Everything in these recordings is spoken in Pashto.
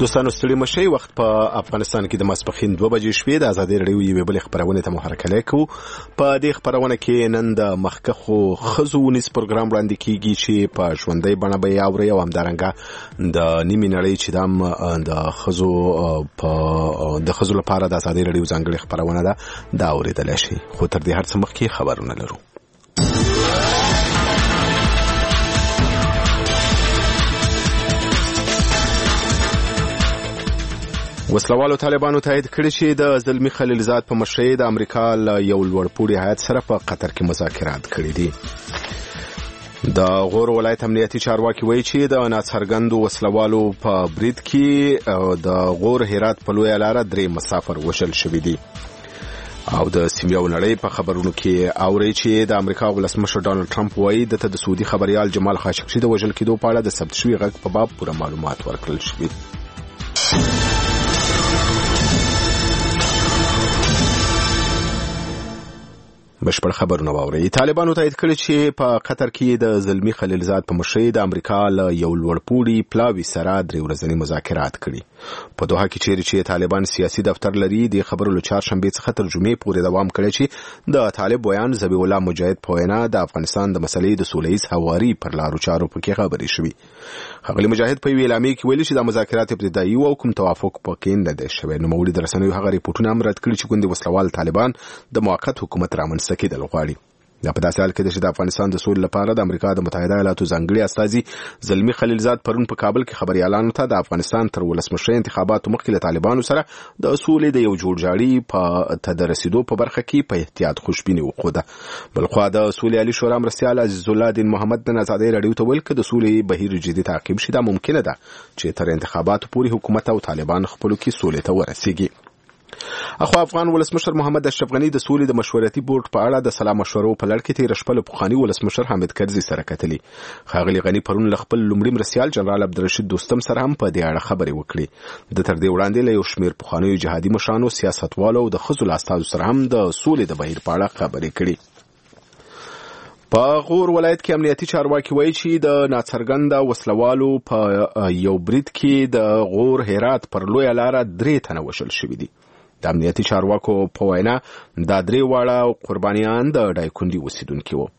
دوستانو ستړي مشئ، وخت په افغانستان کې د ماسپښین 2 بجې شوې. د ازادي راډیو یوې بلې خپرونې ته مو هرکلی کوو. په دې خپرونه کې نن د مخکښو ښځو ونیز پروګرام وړاندې کیږي چې په ژوندۍ بڼه به یې اورئ، او همدارنګه د نیمې نړۍ چې دا د ښځو لپاره د ازادي راډیو ځانګړې خپرونه ده، دا اورېدلی شئ. خو تر دې هر څه مخکې خبرونه لرو. وسلوالو طالبانو تایید کړی چې د زلمی خلیلزاد په مشرۍ د امریکا له یو لوړپوړي هیات سره په قطر کې مذاکرات کړي دي. د غور ولایت امنیتي چارواکي وایي چې د ناڅرګندو وسلوالو په برید کې د غور هرات په لویه لاره 3 مسافر وژل شوي دي. او د سیمې او نړۍ په خبرونو کې اوري چې د امریکا ولسمشر ډانلډ ټرمپ وایي د سعودي خبريال جمال خاشقجي د وژل کېدو په اړه د ثبت شوي غږ په باب پوره معلومات ورکړل شوي. بشپړ خبرونه واورئ. طالبانو تایید کړی چې په قطر کې د زلمی خلیلزاد په مشرۍ د امریکا له یو لوړپوړي پلاوي سره 3 ورځني مذاکرات کړي. په دوحه کې چیرې چې طالبان سیاسي دفتر لري، د خبرو له چهارشنبې څخه تر جمعې پورې دوام کړی چې د طالب بیان ذبیح الله مجاهد په وینا د افغانستان د مسلې د سولهییز هواري پر لارو چارو پکې خبرې شوي. ښاغلي مجاهد په یوې اعلامیې کې ویلي چې د مذاکرات ابتدایي او کوم توافق پکې نه دی شوی. نوموړي د رسنیو هغه ریپورټونه هم رد کړي چې ګوندې وسلوال طالبان د موقت حکومت رامنځته کېدل غواړي. دا په داسې حال کې چې د افغانستان د سولې لپاره د امریکا د متحده ایالاتو ځانګړي استازي زلمی خلیلزاد پرون په کابل کې خبريالانو ته د افغانستان تر ولسمشر انتخاباتو مخکې له طالبانو سره د سولې د یو جوړجاړي په تدرسیدو په برخه کې په احتیاط خوشبیني وښوده. بلخوا د سولې عالی شورا مرستیال عزیز الله دین محمد د ازادي راډیو ته ویل چې د سولې بهیر جدي تعقیب شي. دا ممکنه ده چې تر انتخاباتو پورې حکومت او طالبان خپلو کې سولې ته ورسیږي. اخو افغان ولسمشر محمد اشرف غنی د سولې د مشورتي بورډ په اړه د سلا مشورو په لړ کې تیر شپه له پخواني ولسمشر حامد کرزي سره کتلي. ښاغلي غنی پرون له خپل لومړي مرستیال جنرال عبدالرشید دوستم سره هم په دې اړه خبرې وکړي. د تر دې وړاندې له یو شمېر پخوانیو جهادي مشرانو، سیاستوالو او د ښځو له استازو سره هم د سولې د بهیر په اړه خبرې کړي. په غور ولایت کې امنیتي چارواکي وایي چې د ناڅرګنده وسلوالو په یو برید کې د غور هرات پر لویه لاره 3 تنه وژل شوي دي. د امنیتي چارواکو په وینا دا 3 واړه قربانیان د دایکنډي اوسیدونکي وو.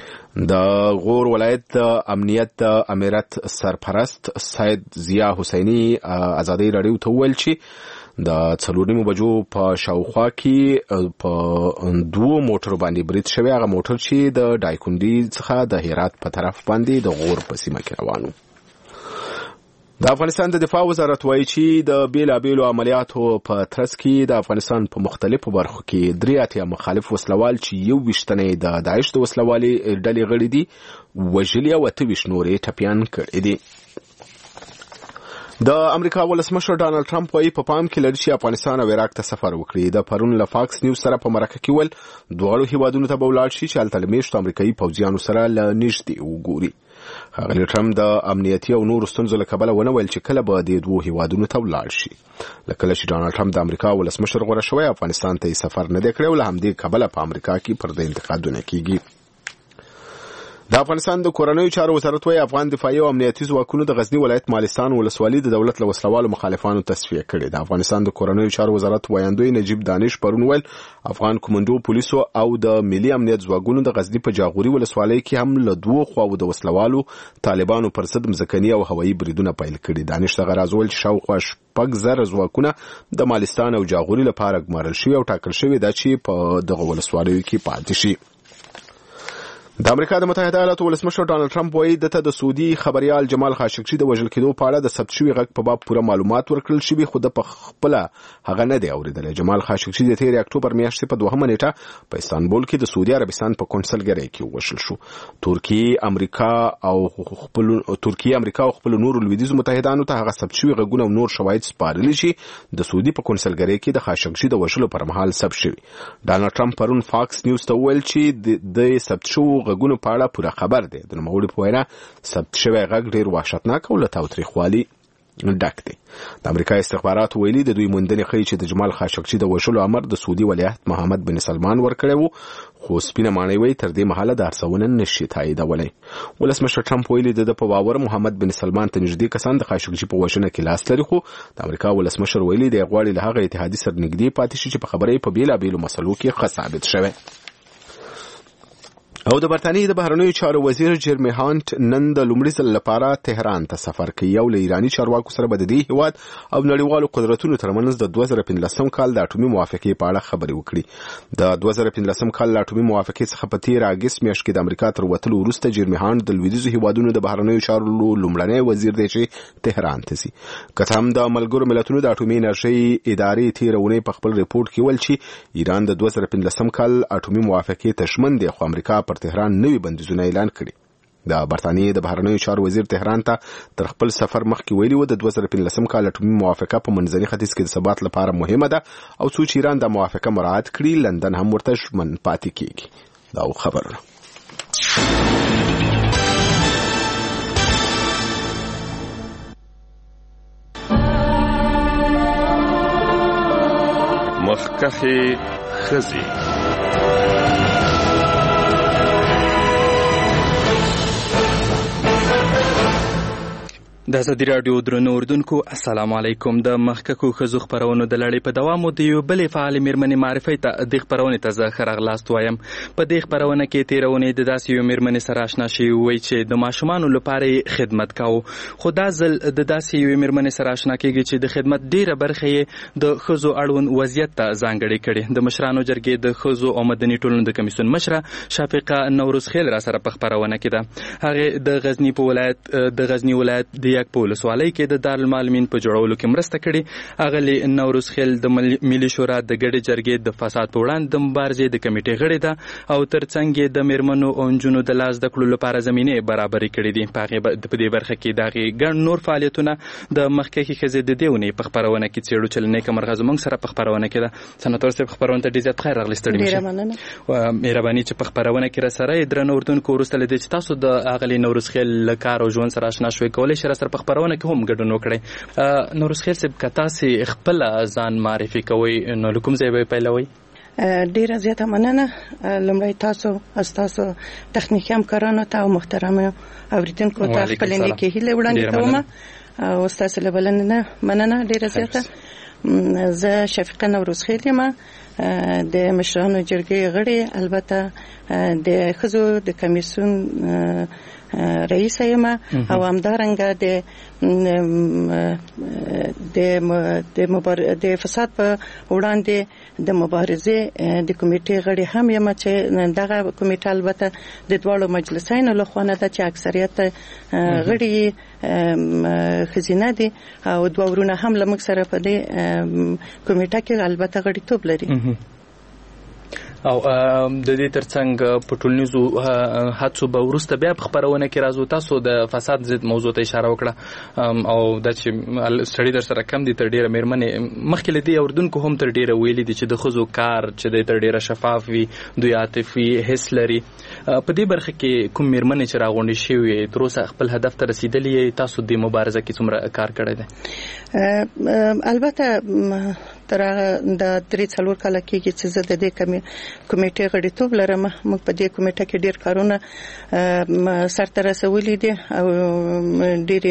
د غور ولایت د امنیت د امارت سرپرست سید ضیا حسینی ازادي راډیو ته وویل چې د 4 بجو په شاوخوا کې په 2 موټر باندې برید شوی. هغه موټر چې د دایکنډي څخه د هرات په طرف باندې د غور په سیمه کې روان و. د افغانستان د دفاع وزارت وایي چې د بیلابیلو عملیاتو په ترڅ کې د افغانستان په مختلفو برخو کې 3 مخالف وسلوال چې 21 تنه د داعش د وسلوالي ډلې غړي دي وژلي او 28 نورې ټپیان کړي دي. د امریکا ولسمشر ډانلډ ټرمپ وایي په پام کې لري چې افغانستان او عراق ته سفر وکړي. د پرون له فاکس نیوز سره په مرکه کې ول دواړو هیوادونو ته به ولاړ شي چې هلته له میشتو امریکایي پوځیانو سره له نږدې وګوري. ښاغلي ټرمپ د امنیتي او نورو ستونزو له کبله ونه ویل چې کله به د 2 هیوادونو ته ولاړ شي. لکه چې ډانلډ ټرمپ د امریکا ولسمشر غوره شوی، افغانستان ته سفر نه دی کړی او له همدې کبله په امریکا کې پر د انتقادونه کیږي. د افغانستان د کورنیو چارو وزارت وايي افغان دفاعي او امنیتي ځواکونو د غزنی ولایت مالستان ولسوالۍ د دولت له وسلوالو مخالفانو تصفیه کړي. د افغانستان د کورنیو چارو وزارت وایندوی نجیب دانش پرون ویل افغان کمانډو پولیسو او د ملي امنیت ځواکونو د غزنی په جاغوري ولسوالۍ کې هم له 2 خواو د وسلوالو طالبانو پر ضد مځکني او هوایي بریدونه پیل کړي. دانش د غراز ول شاوخوا 6,000 ځواکونه د مالستان او جاغوري لپاره ګمارل شوي او ټاکل شوي ده چې په دغه ولسوالیو کې پاتې شي. د امریکا د متحده ایالاتو ولسمشر ډانلډ ټرمپ وایي د سعودي خبريال جمال خاشقجي د وژل کېدو په اړه د ثبت شوي غږ په باب پوره معلومات ورکړل شوي، خو د خپل هغه نه دی اوریدلی. جمال خاشقجي د 13 اکتوبر میاشتې په 2 نیټه په استانبول کې د سعودي عربستان په کنسلګرۍ کې وژل شو. ترکیه امریکا او خپل نورو لویدیځو متحدانو ته هغه ثبت شوي غږونه او نور شواهد سپارلي چې د سعودي په کنسلګرۍ کې د خاشقجي د وژلو پر مهال ثبت شوي. ډانلډ ټرمپ پرون فاکس نیوز ته وویل چې د ثبت شوو غږونو په اړه پوره خبر دی. د نوموړي په وینا ثبت شوی غږ ډېر وحشتناک او له تاوتریخوالي ډک دی. د امریکا استخبارات ویلي د دوی موندنې ښیي چې د جمال خاشقجي د وژلو امر د سعودي ولیعهد محمد بن سلمان ورکړی و، خو سپینه ماڼۍ وایي تر دې مهاله د ارڅونه نشي تاییدولی. ولسمشر ټرمپ ویلي د په باور محمد بن سلمان ته نږدې کسان د خاشقجي په وژنه کې لاس لري، خو د امریکا ولسمشر ویلي دی غواړي له هغه اتحادي سره نږدې پاتې شي چې په خبرې په بیلابیلو مسلو کې ښه ثابت شوی. او د برتانیې د بهرنیو چارو وزیر جیرمی هانت نن د لومړي ځل لپاره تهران ته سفر کوي او له ایراني چارواکو سره به د دې هیواد او نړیوالو قدرتونو ترمنځ د 2015 کال د اټومي موافقې په اړه خبرې وکړي. د 2015 کال د اټومي موافقې څخه په تیر اگست میاشت کې د امریکا تر وتلو وروسته جیرمی هانت د لویدیځو هیوادونو د بهرنیو چارو لومړنی وزیر دی چې تهران ته ځي. که هم د ملګرو ملتونو د اټومي انرژي ادارې تیرونې په خپل ریپورت کې ویل چې ایران د 2015 کال اټومي موافقې ته ژمن دی، خو امریکا پر تهران نوي بندیزونه اعلان کړي. د برتانیې د بهرنیو چارو وزیر تهران ته تر خپل سفر مخکې ویلي و د 2015 کال اټومي موافقه په منځني ختیځ کې د ثبات لپاره مهمه ده او څو چې ایران د موافقه مراعات کړي لندن هم ورته ژمن پاتې کیږي. دا خبرونه مخکخي خزي. د ازادي راډیو درنو اوردونکو السلام علیکم. د مخککو خزو خبرونو د لړۍ په دوام د یو بلې فعال میرمنې معرفي ته د خبرونې ته زه خراغلاست وایم. په دې خبرونه کې تیرونې د داسې یو میرمنې سره آشنا شي وای چې د ماشومانو لپاره خدمت کاوه، خو دا ځل د داسې یو میرمنې سره آشنا کېږي چې د خدمت ډیره برخه د خزو اړوند وضعیت ته ځانګړې کړي. د مشرانو جرګې د خزو او مدني ټولنو د کمیسیون مشره شفیقه نوروز خیل را سره په خبرونه کې ده. هغه د غزنی په ولایت د غزنی ولایت د یک په ولسوالۍ کې د دارالمعلمین په جوړولو کې مرسته کړې. اغلی نوروز خیل د ملي شورا د ګډې جرګې د فساد په وړاندې د مبارزې د کمیټې غړې ده او ترڅنګ د میرمنو او نجونو د لاس د کړو لپاره زمینه برابرې کړې دي. په دې برخه کې دغه ګڼ نور فعالیتونه د مخکې خزې د دیونې په خبرونه کې څېړو چې نیک مرغه زموږ سره په خبرونه کې ده. سناتور صاحب خبرونه ته ډیر زیات خیر راغلی. ستړي مشه او مهرباني چې په خبرونه کې را سره درنو اردوونکو ورسته لدې چې تاسو د اغلی نوروز خیل کار او ژوند سره آشنا شوي کولای شئ سره په خبرونه کې هم ګډون وکړئ. نوروز خیل صاحب کتا سي خپل ځان معرفي کوي نو کوم ځای به پیلوي؟ ډیره زیاته مننه. لومړی تاسو تخنیکي همکارانو ته او محترم اوریدونکو ته خپل نیکه هیله وړاندې کوم او تاسو له بلنه مننه ډیره زیاته. زه شفیقه نوروز خیل یم، د مشرانو جرګې غړي، البته د خزو د کمیسیون رئیس یم او همدارنګه د فساد په وړاندې د مبارزې د کمیټې غړي هم یم چې دغه کمیټه البته د دواړو مجلسینو له خوا نه ده چې اکثریت غړي خزینه دي او دوه ورونه هم له موږ سره په دې کمیټه کې البته غړیتوب لري. او د دې ترڅنګ په ټولنیزو هڅو به وروسته بیا په خبرونه کې راځو. تاسو د فساد ضد موضوع ته اشاره وکړه او د چې سړی در سره کم دي تر ډیره میرمنې مخکې لدی اوردونکو هم تر ډیره ویلي دي چې د خزو کار چې د تر ډیره شفاف وي، دوی عاطفي حس لري. په دې برخه کې کوم میرمنې چې راغونډې شوي تر اوسه خپل هدف ته رسیدلې، تاسو د مبارزه کې څومره کار کړی دی؟ البته تر د 3-4 کال کېږي چې زه د دې کمیټې غړیتوب لرم. موږ په دې کمیټه کې ډیر کارونه سرته رسولي دي او ډیر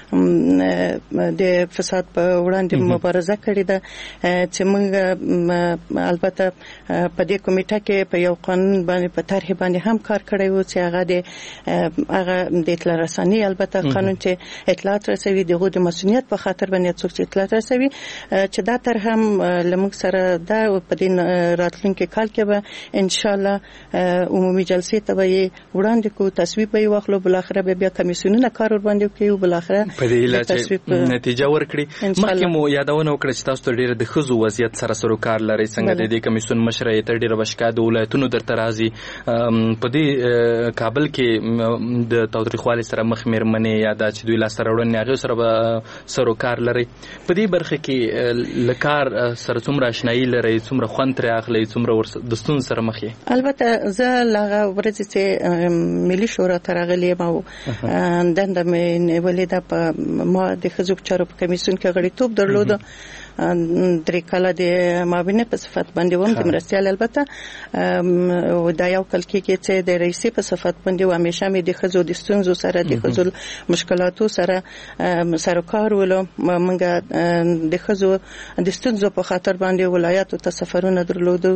د فساد په وړاندې مبارزه کړې ده چې موږ البته په دې کمیټه کې په یو قانون باندې په طرح باندې هم کار کړی و چې هغه د اطلاع رساني البته قانون چې اطلاعات رسوي دغه د مسؤلیت په خاطر باندې څوک چې اطلاعات رسوي چې دا طرح هم لمغ سره دا په دې راتلونکي کال کې به ان شاء الله عمومي جلسې ته به وړاندې کو تصویب به واخلو، بل اخر به بیا کمیسیونونه کار ور باندې کوي، بل اخر په دې تصویب نتیجه ورکړي. مخکې مو یادونه وکړه چې تاسو ډیره د خزو وضعیت سره سروکار لري، څنګه د دې کمیسیون مشره ته ډیره بشکا د ولایتونو درته راځي. په دې کابل کې د تاوتریخوالي سره مخ میرمنې یاده چې دوی لاس سره وړاندې هغه سره سروکار لري. په دې برخه کې لکار سره څومره آشنایي لرئ، څومره خوند ترې اخلئ، څومره د ستونزو سره مخ یې؟ البته زه له هغه ورځې چې ملي شورا ته راغلې یم او دنده مې نیولې ده، په ما د ښځو په چارو په کمیسیون کې غړیتوب درلوده، 3 کاله د معاونې په صفت باندې وم، د مرستیال. البته دا یو کال کېږي چې د رئیسې په صفت باندې و، همیشه مې د ښځو د ستونزو سره، د ښځو مشکلاتو سره سروکار ولو. موږ د ښځو د ستونزو په خاطر باندې ولایاتو ته سفرونه درلودو،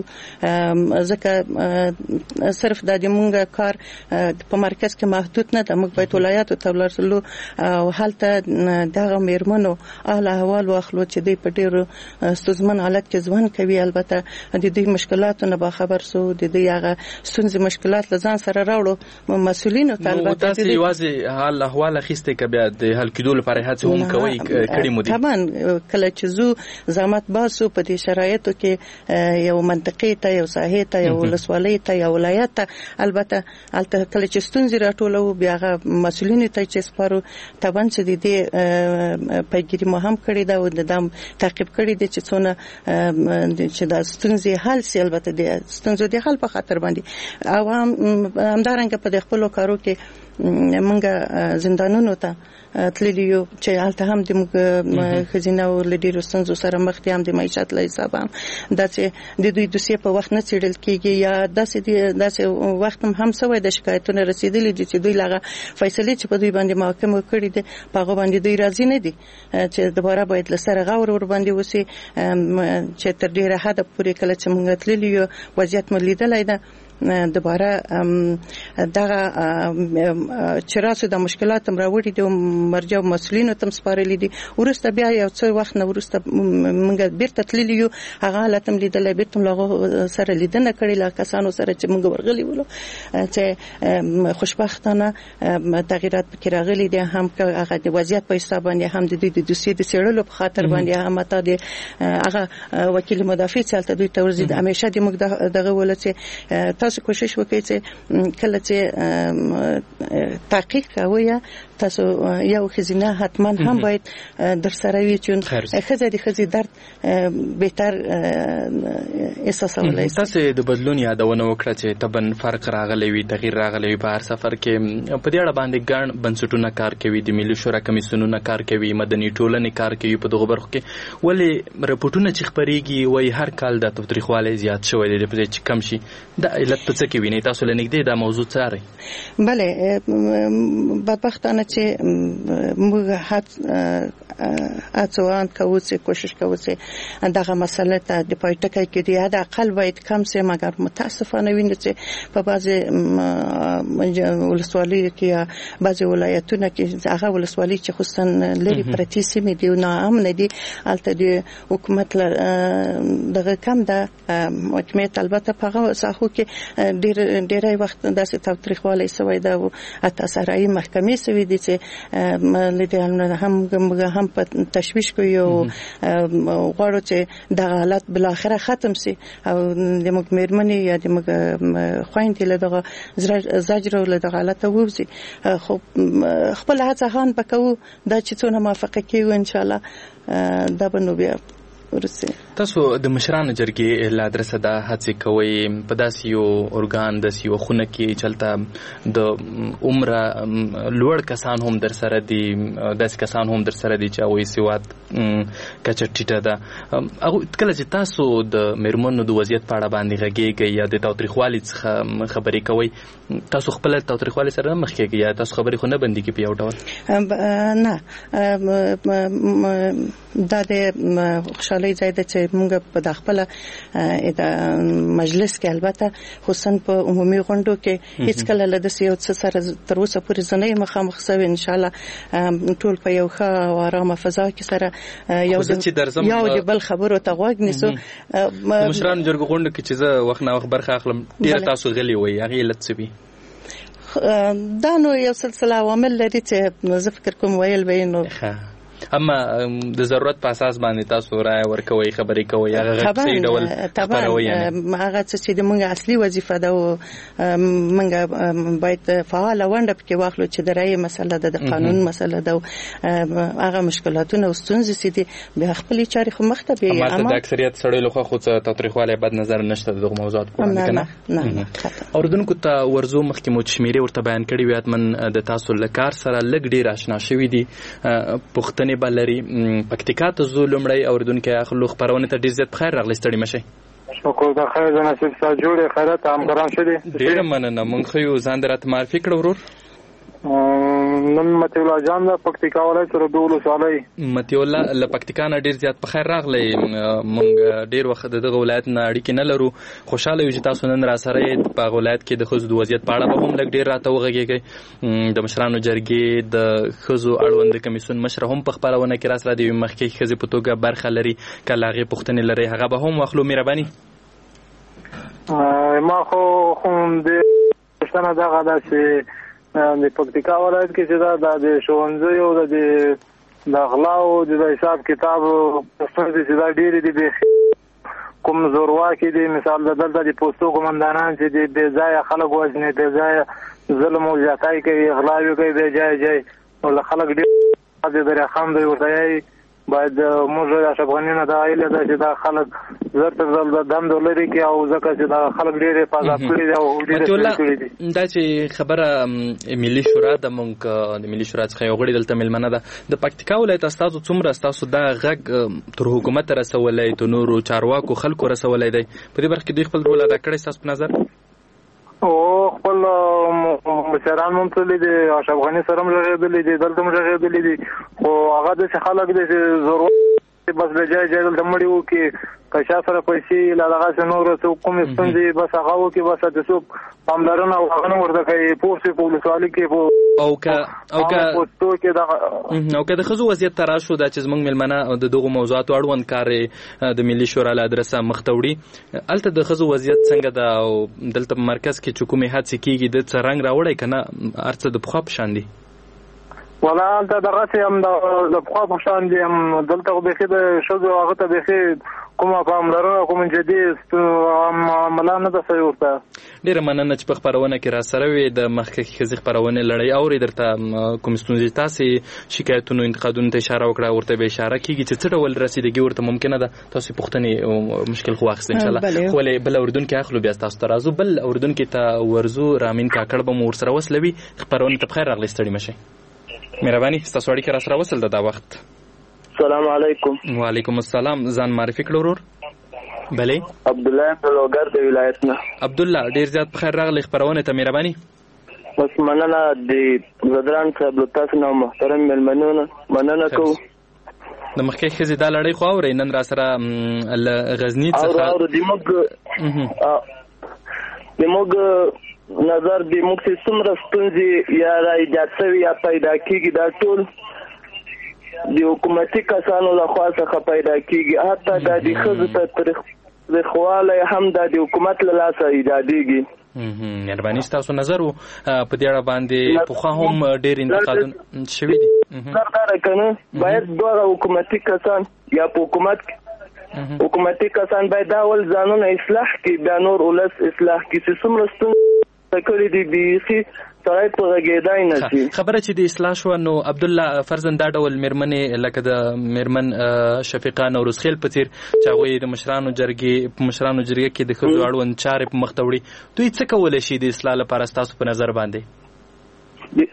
ځکه صرف د موږ کار په مرکز کې محدود نه ده، موږ باید ولایاتو ته ورسلو او هلته دغه میرمنو اهل احوال واخلو چې دوی په ډېر ستونزمن حالت کې ژوند کوي. البته د دې مشکلاتو نه خبر سو، د دې هغه ستونزې مشکلات لزان سره راوړو مسؤلینو ته. البته تاسو یوازې حال احوال اخیسته کې بیا د حل کېدو لپاره هڅه هم کوي کړي مو دي؟ طبعا کله چې زو زحمت باسو په دې شرایطو کې یو منطقې ته، یو ساحې ته، یو ولسوالۍ ته، یو ولایت ته، البته البته کله چې ستونزې راټولو بیا هغه مسؤلینو ته چې سپارو، طبعا چې د دې پیګیری مو هم کړی دا او د دام تعقیب کړی دي چې څونه چې د ستونزې حل سي. البته د ستونزو د حل په خاطر باندې او همدارنګه په خپل کارو کې موږ زندانونو ته تللی یو چې هلته هم د موږ خزینه او لډیرو ستونزو سره مخ دي، هم د معیشت له حساب هم دا چې د دوی دوسیه په وخت نه څیړل کیږي، یا داسې وخت هم سوی د شکایتونو رسیدلي دي چې دوی لغه فیصله چې په دوی باندې محکمه کړی دي په هغه باندې دوی راضي نه دي، چې دوباره باید لسره غور ور باندې وسی چې تر ډیره حد پورې کله چې موږ تللی یو وضعیت ملیدلای ده دوباره دغه چراسو د مشکلات هم راوړي دي، مرجع مسؤلینو تم سپارلي دي. ورسته بیا یو څو وخت نه ورسته موږ بیرته تللی یو، هغه حالت هم لیدل، بیرته له سره لیدنه کړې له کسانو سره چې موږ ورغلي ولو، چې خوشبختانه تغیرات پکې راغلي دي، هم هغه د وضعیت په حساب باندې، هم د دې د دوسیې د څېړلو په خاطر باندې، هم ته د هغه وکیل مدافع چې البته دوی ته ورزيد همیشه د موږ دغه ولته تاسو کوشش وکړئ چې کله چې تحقیق کوئ تاسو یو خزینه حتما هم باید در سره وي چې خزه د خزي درد بهتر احساسولای شي. تاسو د بدلون یادونه وکړه چې تبن فرق راغلی وي، تغییر راغلی وي په هر سفر کې. په دې اړه باندې ګڼ بنسټونه کار کوي، د ملي شورا کمیسیونونه کار کوي، مدني ټولنې کار کوي په دغه برخو کې. ولې رپورټونه چې خبريږي وایي هر کال د تاریخوالۍ زیات شوی دی، په چې کم شي د علت په څه کې ویني؟ تاسو لنګدې دا موضوع څارئ؟ بله، بدبختانه چې موږ هڅوان کوو چې کوشش کوو چې دغه مسله ته د پایټکای کې دی د اقل باید کم سي، مګر متاسفانه ویني چې په بعضي ولسوالۍ کې یا بعضي ولایتونو کې هغه ولسوالۍ چې خصوصا لري پرتی سیمې دی نه امن دي، البته د حکومت دغه کم ده حکومت البته په هغه ساحو کې ډېر وخت داسې تاریخوالۍ سوی ده او تاسرای محکمې سوی دي چې لیدل هم په تشویش کوي او غواړو چې د حالت بل اخره ختم سي او د موږ میرمنې یا د موږ خويندې له دغه زجر له دغه حالت ووزي. خو خپل هڅه هان پکو دا چې څونه موافقه کیږي ان شاء الله دا به نو بیا ورسي. تاسو د مشرانو جرګې له ادرسه دا هڅه کوي په داسې یو ارګان داسې یو خونه کې چلته د عمره لوړ کسان هم در سره دي، داسې کسان هم در سره دي چې هغوی سواد کچه ټیټه ده. کله چې تاسو د میرمنو د وضعیت په اړه باندې غږیږئ یا د تاوتریخوالي څخه خبرې کوئ، تاسو خپل تاوتریخوالي سره مخ کېږئ یا تاسو خبرې خو نه بندي کې په یو ډول؟ نه، دا د خوشحالۍ ځای ده چې موږ په د خپل مجلس کې البته خصوصا په عمومي غونډو کې هیڅ کله له داسې یو څه سره تر اوسه پورې ځنې مخامخ شوي. ان شاء الله ټول په یو ښه او آرامه فضا کې سره یو د بل خبرو ته غوږ نیسو. مشرانو جرګو غونډو کې چې زه وخت نه وخت برخه اخلم ډېر تاسو غلي وي، هغه علت څه وي؟ دا نو یو سلسله عوامل لري چې زه فکر کوم ویل به نو اما د ضرورت په اساس باندې تاسو رائے ورکوي خبرې کوي هغه څه ډول خبروي هغه څه چې موږ اصلي وظیفه ده او موږ باید فعال ونډه پکې واخلو چې د رائے مسله ده د قانون مسله ده هغه مشکلاتونه او ستونزې چې دي به خپل چاري خو مخته به اما د اکثریت سړی لخوا خو تاریخواله بد نظر نشته دغه موضوعات په نه اوردونکو ته ورزو مخکې مو شمیرې ورته بیان کړي وي اتمن د تاسو لکار سره لګ ډیر آشنا شوي دي پښتنې بلري پکتیکا ته زو لمړی اوردونکو اخلو خبرونه ته ډیر زیات بخیر راغلی ستړي مشه شکر د خیر د نصیب سره جوړې خیرات همکاران شدي ډیر مننه مونږ خو ځان درته معرفي کړو ورور نن متي الله جان د پکتیکا ولایت سره ډول سالي متي الله ل پکتیکا نه ډیر زیات بخیر راغلی مونږ ډیر وخت دغه ولایت نه اړیکې نه لرو خوشاله یو چې تاسو نن را سره په ولایت کې د خزو د وضعیت په اړه به هم لګ ډیر راته وغږیږي د مشرانو جرګې د خزو اړوند کمیسون مشر هم په خبرونه کې راسره دی مخکې خزي په توګه برخه لري کله هغه پښتنې لري هغه به هم واخلو مهرباني ما خو د پښتنه دغه داسې د پکتیکا ولایت کې چې د ښوونځي او د غلاو د حساب کتاب پښتنه چې دا ډېری دي کوم زورواکي دي مثال د دلته د پوسټو قومندانان چې د بې ځایه خلک وژني بې ځایه ظلم او زیاتۍ کوي غلاوې کوي بې ځای او خلک ډېر د درخم دی ورته باید موږ د افغانانو د عائله د چې دا خلک زر تر زل د دم دولري کې او ځکه چې دا خلک ډېر په آزاد کړي دي او ډېر کړي دي دا چې خبره ملي شورا د مونږ د ملي شورا څخه یو غړي دلته ملمنه ده د پکتیکا ولایت استادو څومره تاسو دا غږ تر حکومت رسولای ته نورو چارواکو خلکو رسولای دی په دې برخه کې دوی خپل رول ادا کړی تاسو په نظر او خپل مشران مونږ دي او افغاني سره ملګري دي دلته ملګري دي او هغه د خلک د ضرورت بس له ځای دلته مړی وو کې کښا سره پیسې لا دغه څنور څو کوم ستونزې بس هغه وو کې بس د څوک پاملرنه او هغه ورته کوي پوسټ په ولسوالۍ کې او که د خزو وضعیت تراشو دا چې زمونږ ملمنه د دغه موضوعاتو اړوند کار د ملي شورا له ادرسه مختوړي الته د خزو وضعیت څنګه ده او دلته په مرکز کې چې کومې هڅې کیږي د څرنګ راوړی کنه ارڅ د پخوا په شان دي ولا انت دغه هم د پخوا په شان دي هم دلته به د شذو هغه ته به کومه پاملرنه کوم جديد عملا نه د سيورته ډیر مننه چې په خبرونه کې را سره وي د مخکې خزي خبرونه لړۍ اوري درته کوم ستونزې تاسو شکایتونو انتقادونو ته اشاره وکړه ورته به اشاره کیږي چې څه ډول رسیدګي ورته ممکنه ده تاسو پوښتنې مشکل خو واخیست ان شاء الله خو بل اردن کې اخلو بیا تاسو ترازو بل اردن کې ته ورزو رامین کاکړ به مور سره وسلوي خبرونه ته بخیر راغلی ستړي مشه مهرباني تاسو اړیکه را سره وصل د وخت السلام علیکم وعلیکم السلام ځان معرفي کړو ورور بلې عبد الله بلوګر د ولایت نه عبد الله ډیر زیات بخیر راغلی خبرونه ته مهرباني بس مننه د زدران صاحب تاسو نو محترم ملمنونه مننه کو د مخکې خزي دا لړۍ خو اوري نن را سره غزنی څخه او د موږ نظر د موږ چې څومره ستونزې یا را ایجاد شوي یا پیدا کیږي دا ټول د حکومتي کسانو لخوا څخه پیدا کیږي حتی د ښځو ته تاریخواله هم د حکومت له لاسه ایجادېږي مهرباني ستاسو نظر په دې اړه باندې پخوا هم ډېر انتقادونه شوي دي سردار کنه باید دوه حکومتي کسان یا په حکومتي کسان باید دا ول ځانونه اصلاح کړي بیا نور ولس اصلاح کړي چې څومره ستونزې کړي دي بیخي سړی په غږېدای نه شي خبره چې د اصلاح شو نو عبد الله فرزند دا ډول مېرمنې لکه د مېرمن شفیقه نوروزخیل په څیر چې هغوی د مشرانو جرګې کې د ښځو اړوند چارې په مخ ته وړي دوی څه کولی شي د اصلاح لپاره ستاسو په نظر باندې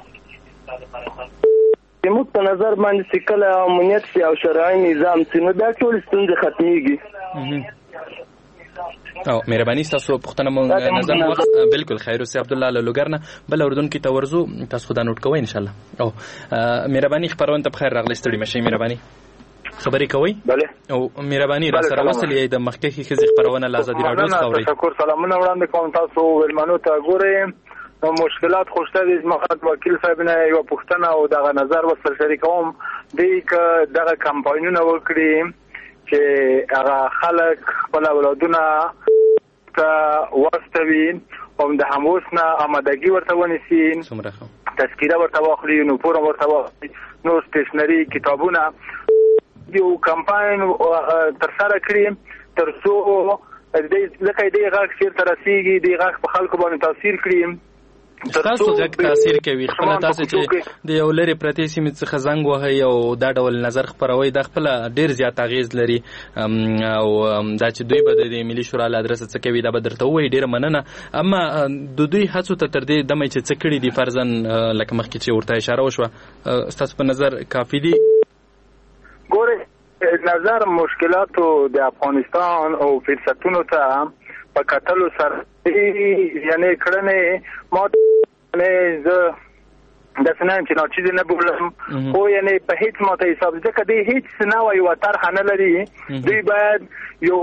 زموږ په نظر باندې چې کله امنیت شي او شرعي نظام شي نو دا ټول ستونزې ختمیږي او مهرباني تاسو پښتنه مونږ نظر وخت بالکل خیر اوسه عبد الله لوګرنه بل اردن کې تورزو تاسو خدای نوٹ کوئ ان شاء الله او مهرباني خبرونه ته بخیر راغلی ستړي مشي مهرباني خبرې کوئ بله او مهرباني را سره وصلې د مخکې خزي خبرونه لازم راډیو څوري تشکر سلامونه وړاندې کوم تاسو ولمنو ته ګورئ نو مشکلات خوشته دي مخاطب وکیل صاحب نه یو پښتنه او دغه نظر وسر شریکوم دی ک دغه کمپاینونه وکړي چې هغه خلک خپل اولادونه ته واستوي او د هموس نه آمادګي ورته ونیسي تذکره ورته واخلي، یونیفورم ورته واخلي، نو سټیشنري، کتابونه. یو کمپاین تر سره کړي تر څو لکه دې غږ چېرته رسېږي، دې غږ په خلکو باندې تاثیر کړي. تاسو غږ تاثیر کوي خپل تاسو چې د یو لري پرتې سیمې څخه زنګ وهي او دا ډول نظر خپروي د خپل ډیر زیات اغیز لري او دا چې دوی به د ملي شورا له ادرس څخه کوي دا به درته وایي ډیر مننه. اما د دوی هڅو ته تر دې دمه چې څه کړي دي فرضاً لکه مخکې چې ورته اشاره وشوه تاسو په نظر کافي دي؟ ګوره نظر مشکلاتو د افغانستان او فرصتونو ته په کتلو سره یعنی کړنې ما نه زه د سنن چې نو چې نه بولم خو یعنی په هیڅ ماته حساب ځکه دی هیڅ نه وایي و طرح نه لري. دوی باید یو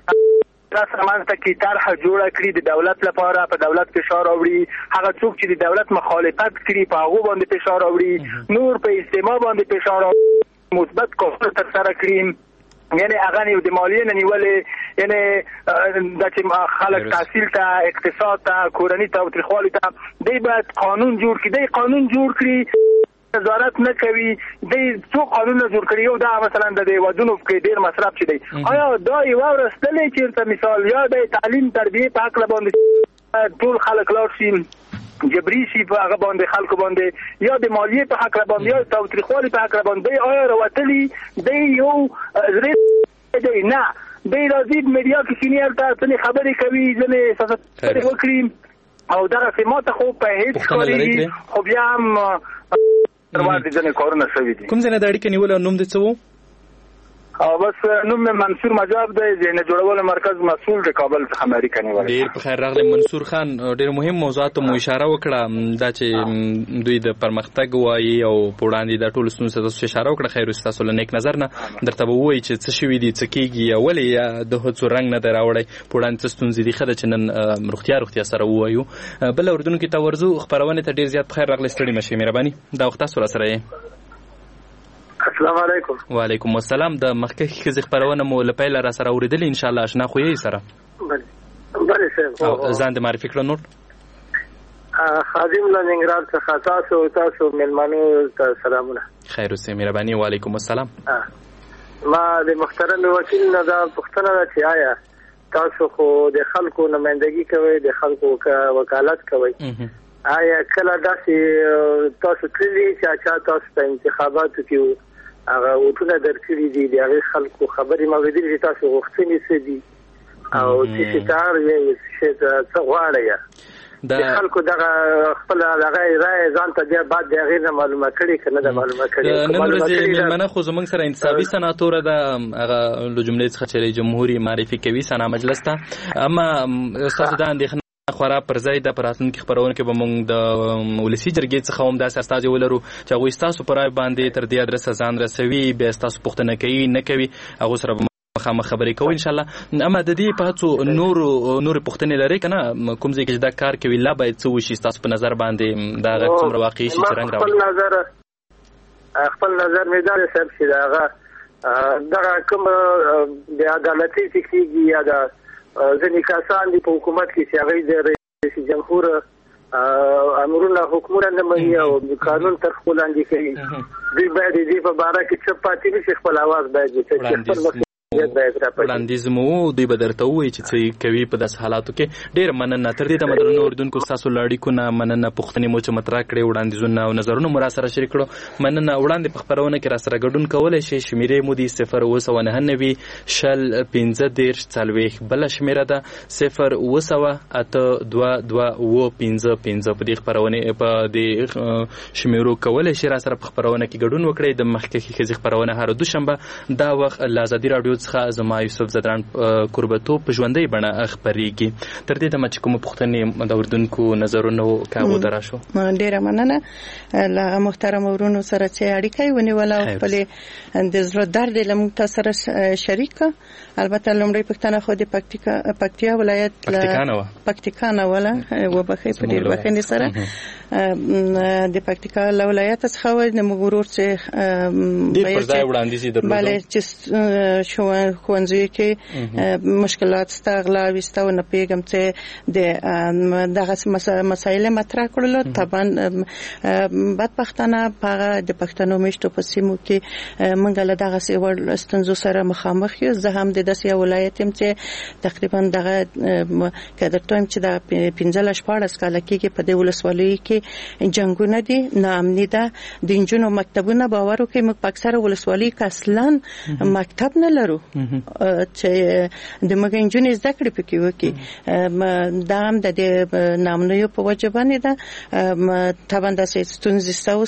رسمانته کې طرح جوړه کړي د دولت لپاره، په دولت فشار راوړي، هغه څوک چې د دولت مخالفت کړي په هغه باندې فشار راوړي، نور په استماع باندې فشار راوړي، مثبت کار تر سره کړي. یعنی هغه نیو د مالیې نه نیولې، یعنی د چې خلک تحصیل ته، اقتصاد ته، کورنۍ ته او تریخوالي ته دی باید قانون جوړ کړي. دی قانون جوړ کړي، نظارت نه کوي. دی څو قانون جوړ کړي، یو دا مثلا د ودونو کې ډیر مصرف چي دی، آیا دا یو ورستلې چې مثال یا د تعلیم تربیه په حق باندې ټول خلک لاړ شي جبري شي په هغه باندې خلکو باندې، یا د مالیې په حق باندې، یا د تاوتریخوالي په حق باندې، آیا راوتلی دی یو زړه دی نه دی راځي میډیا کې سینیئر ته څنګه خبرې کوي، ځنې سیاست وکړي او دغه سیماته خو په هیڅ کاری خو بیا هم ترواز ځنې کارونه شوي دي. کوم ځای د اړیکې نیولو نوم دې څه و؟ بس نوم منصور مجاب دی، ځینې جوړولو مرکز مسؤل د کابل څخه امریکا نیولې. ډیر په خیر راغلی منصور خان. ډیر مهم موضوعات مو اشاره وکړه، دا چې دوی د پرمختګ وایي او په وړاندې د ټولو ستونزو ته اشاره وکړه. خیر تاسو له نیک نظر نه درته به وایي چې څه شوي دي، څه کېږي، ولې د هڅو رنګ نه دی راوړی، په وړاندې څه ستونزې دي، ښه ده چې نن روغتیا سره ووایو. بله اردن کې ته ورځو خپرونې ته ډیر زیات په خیر راغلی، ستړي مشئ، مهرباني دا وخت تاسو راسره یې. السلام علیکم. وعلیکم السلام. د مخکې ښځې خپرونه مو له پیله را سره اورېدلې، انشاءالله اشنا خو یې سره. بله صاحب ځان دې معرفي کړه نور. خادم له ننګرهار څخه تاسو مېلمانو ته سلامونه. خیر اوسئ، مهرباني. وعلیکم السلام. ما د محترم وکیل نه دا پوښتنه ده چې آیا تاسو خو د خلکو نمائندګي کوئ، د خلکو وکالت کوئ، آیا کله داسې تاسو تللی چې تاسو په انتخاباتو کې هغه وټونه درکړي دي، د هغې خلکو خبرې ماورېدلې چې تاسو غوښتنې څه دي او څه کار یې څه غواړئ، د خلکو دغه خپل هغه رایې ځان ته بیا بعد د هغې نه معلومه کړي که نه ده معلومه کړي؟ نن ورځې مېلمنه خو زموږ سره انتصابي سناتوره ده، هغه له جملې څخه چې جمهور معرفي کوي سنا مجلس ته. اما ستاسو دا اندېښنه خورا پر ځای د راتلونکي خپرونه کې به موږ د ولسي جرګې څخه هم داسې استازي ولرو چې هغوی ستاسو په رایې باندې تر دې ادرسه ځان رسوي، بیا ستاسو پوښتنه کوي نه کوي، هغو سره به مخامخ خبرې کوو انشاءالله. اما د دې په هڅو نورې پوښتنې لرئ که نه؟ کوم ځای کې چې دا کار کوي لا باید څه وشي ستاسو په نظر باندې دا غږ څومره واقعي شي چې رنګ راوړي؟ خپل نظر مې دا دی صاحب چې دغه کوم د عدالتي چې کېږي یا د ځینې کسان دي په حکومت کې چې هغوی د رئیس جمهور امرونه حکمونه نه مني او د قانون تر خپل لاندې کوي، دوی باید د دې په باره کې څه پاتې نه شي، خپل اواز باید وکړي. وړاندیز مو دوی به درته ووایي چې څه کوي په داسې حالاتو کې. ډېر مننه. تر دې دمه درنو اورېدونکو ستاسو له اړیکو نه مننه، پوښتنې مو چې مطرح کړې، وړاندیزونه او نظرونه مو را سره شریک کړو، مننه. وړاندې په خپرونه کې را سره ګډون کولی شئ. شمیرې مو دي 0 999 0 15 40. بله شمیره ده 0 8 2 2 5 په دې خپرونې په دې شمیرو کولی شئ را سره په خپرونه کې ګډون وکړئ. د مخکې ښځې خپرونه هر دوشنبه دا وخت له ازادي راډیو څخه زما یوسف زدران کوربتو په ژوندۍ بڼه خپرېږي. تر دې دمه چې کومه پوښتنې د اورېدونکو نظرونه کاغو ته راشو. ډېره مننه له محترمو ورونو سره چې اړیکه یې ونیوله او خپلې د زړه درد یې له موږ سره شریک کړه. البته لومړۍ پوښتنه خو د پکتیا ولایت پکتیکا نه وله، وبښئ په ډېر بښنې سره د پکتیکا له ولایت څخه و. د موږ ورور چې ډېر پر ځای وړاندیز یې درلود چې ښوونځیو کې مشکلات ستا غلا وسته او نه پیغام ته د دغه مسایل مطرح کړل. طبعا بدبختانه په د پښتنو مشتو په سیمو کې موږ له دغه سیور ستونزو سره مخامخ یو. زه هم د داسې ولایت يم چې تقریبا دغه کډر ټایم چې د 15-14 کال کې په دې ولسوالۍ کې جنگونه دي، ناامني ده، د انجونو مکتبونه باور وکړئ موږ په اکثره ولسوالۍ کې اصلا مکتب نه لرو چې د موږ انجونې زده کړې پکې وکړي. دا هم د ناامنیو په وجه باندې ده. طبعا د ستونزې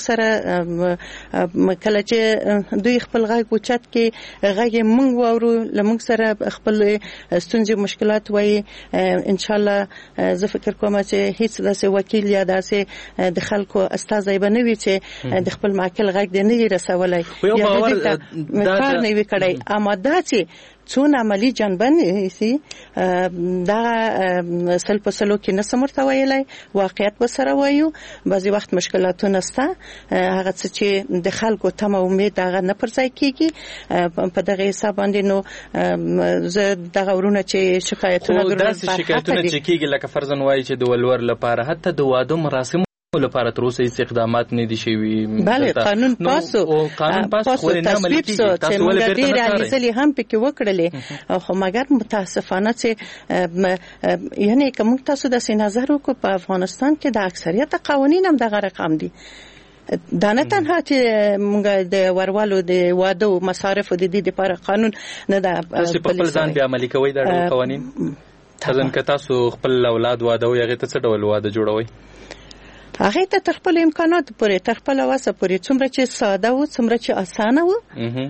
سره کله چې دوی خپل غږ اوچت کې غږ موږ واورو لمونږ سره خپل ستونزې مشکلات وایي. ان شاء الله زه فکر کوم چې هیڅ داسې وکیل یا داسې د خلکو استازی به نه وي چې د خپل معقل غږ دی نه رسولای یا د کار نه وي کړی. اما دا چې څون عملی جنبه سي دا سل په سلو کې نه سمرته ویلای واقعیت به سره وایو. بعضی وخت مشکلاتونه سته هغه چې د خلکو تم امید هغه نه پرځای کیږي په دغه حساب باندې. نو زه دغه ورونه چې شکایتونه چې کیږي لکه فرضاً وایي چې د ولور لپاره حتی د واده مراسم لپاره تر اوسه هیڅ اقدامات نه دي شوي. بله قانون پاسو خو نه عملي کیږي. تاسو ولې بیرته نه راځلې هم پکې وکړلې خو مګر متاسفانه چې یعنی کوم تاسو د نظر وکړو په افغانستان کې د اکثریت قوانین هم دغه رقم دي. دا نه تنها چې موږ د ورولو د واده او مصارف د دې لپاره قانون نه ده تاسو په خپل ځان به عملي کوئ دا قوانین. ځکه که تاسو خپل اولاد واده او هغه ته څه ډول واده جوړوي هغه ته تر خپل امکانات پورې تر خپل واسه پورې څومره چې ساده و څومره چې اسانه و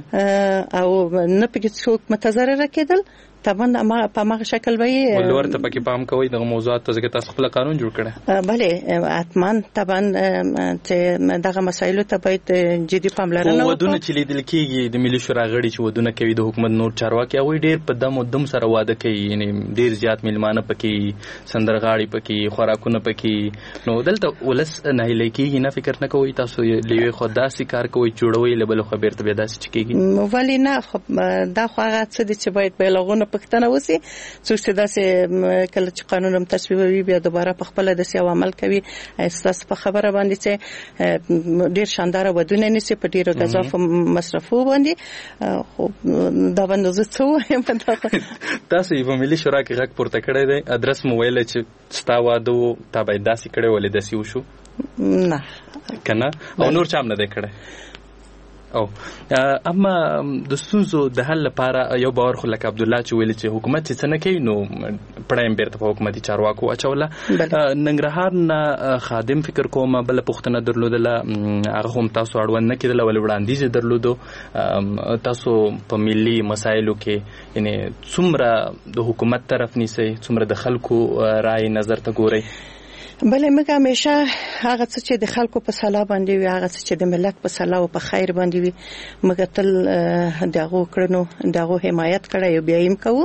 او نه پکې څوک متضرر کېدل. طبعا ما په ماغه شکل وایي ولور ته پکې پام کوي د موضوعات ته ځکه تاسو خپل قانون جوړ کړی. بله اتمان طبعا چې دغه مسایلو ته باید جدي پاملرنه وکړو. ودونه چې لیدل کېږي د ملي شورا غړي چې ودونه کوي د حکومت نور چارواکي هغوی ډېر په دم او دم سره واده کوي، یعنی ډېر زیات میلمانه پکې سندرغاړي پکې خوراکونه پکې. نو دلته ولس نهیلی کېږي نه فکر نه کوي تاسو لیوي خو داسې کار کوي جوړوي له بل خو بیرته بیا داسې کېږي. ولې نه دا خو هغه څه دي چې باید بلغونه پښتنه وسی څو چې داسې کله چې قانون هم تصویبوي بیا دوباره په خپل داسې عمل کوي. احساس په خبره باندې چې ډیر شاندار ودونه نسی په ډیرو غذا مصرفو باندې خو دا باندې زه څه وایم. تاسو په ملي شورا کې غږ پورته کړی دی ادرس مو ویل چې ستا واده تا باید داسې کړی ولې داسې وشو نه کنه او نور چا هم نه دی کړی. او اما د ستونزو د حل لپاره یو باور خو لکه عبدالله چې ویل چې حکومت چې څه نه کوي نو پړایم بیرته په حکومتي چارواکو اچوله. ننګرهار نه خادم فکر کوم بل پښتنه درلودله هغه هم تاسو اړوند نه کېدله ولې وړاندیز درلودو. تاسو په ملي مسایلو کې یعنی څومره د حکومت طرف نیسئ څومره د خلکو رای نظر ته ګورئ؟ بله موږ همیشه هغه څه چې د خلکو په صلاح باندې وي هغه څه چې د ملت په صلاح او په خیر باندې وي موږ تل دغه کړنو دغه حمایت کړی او بیا یې کوو.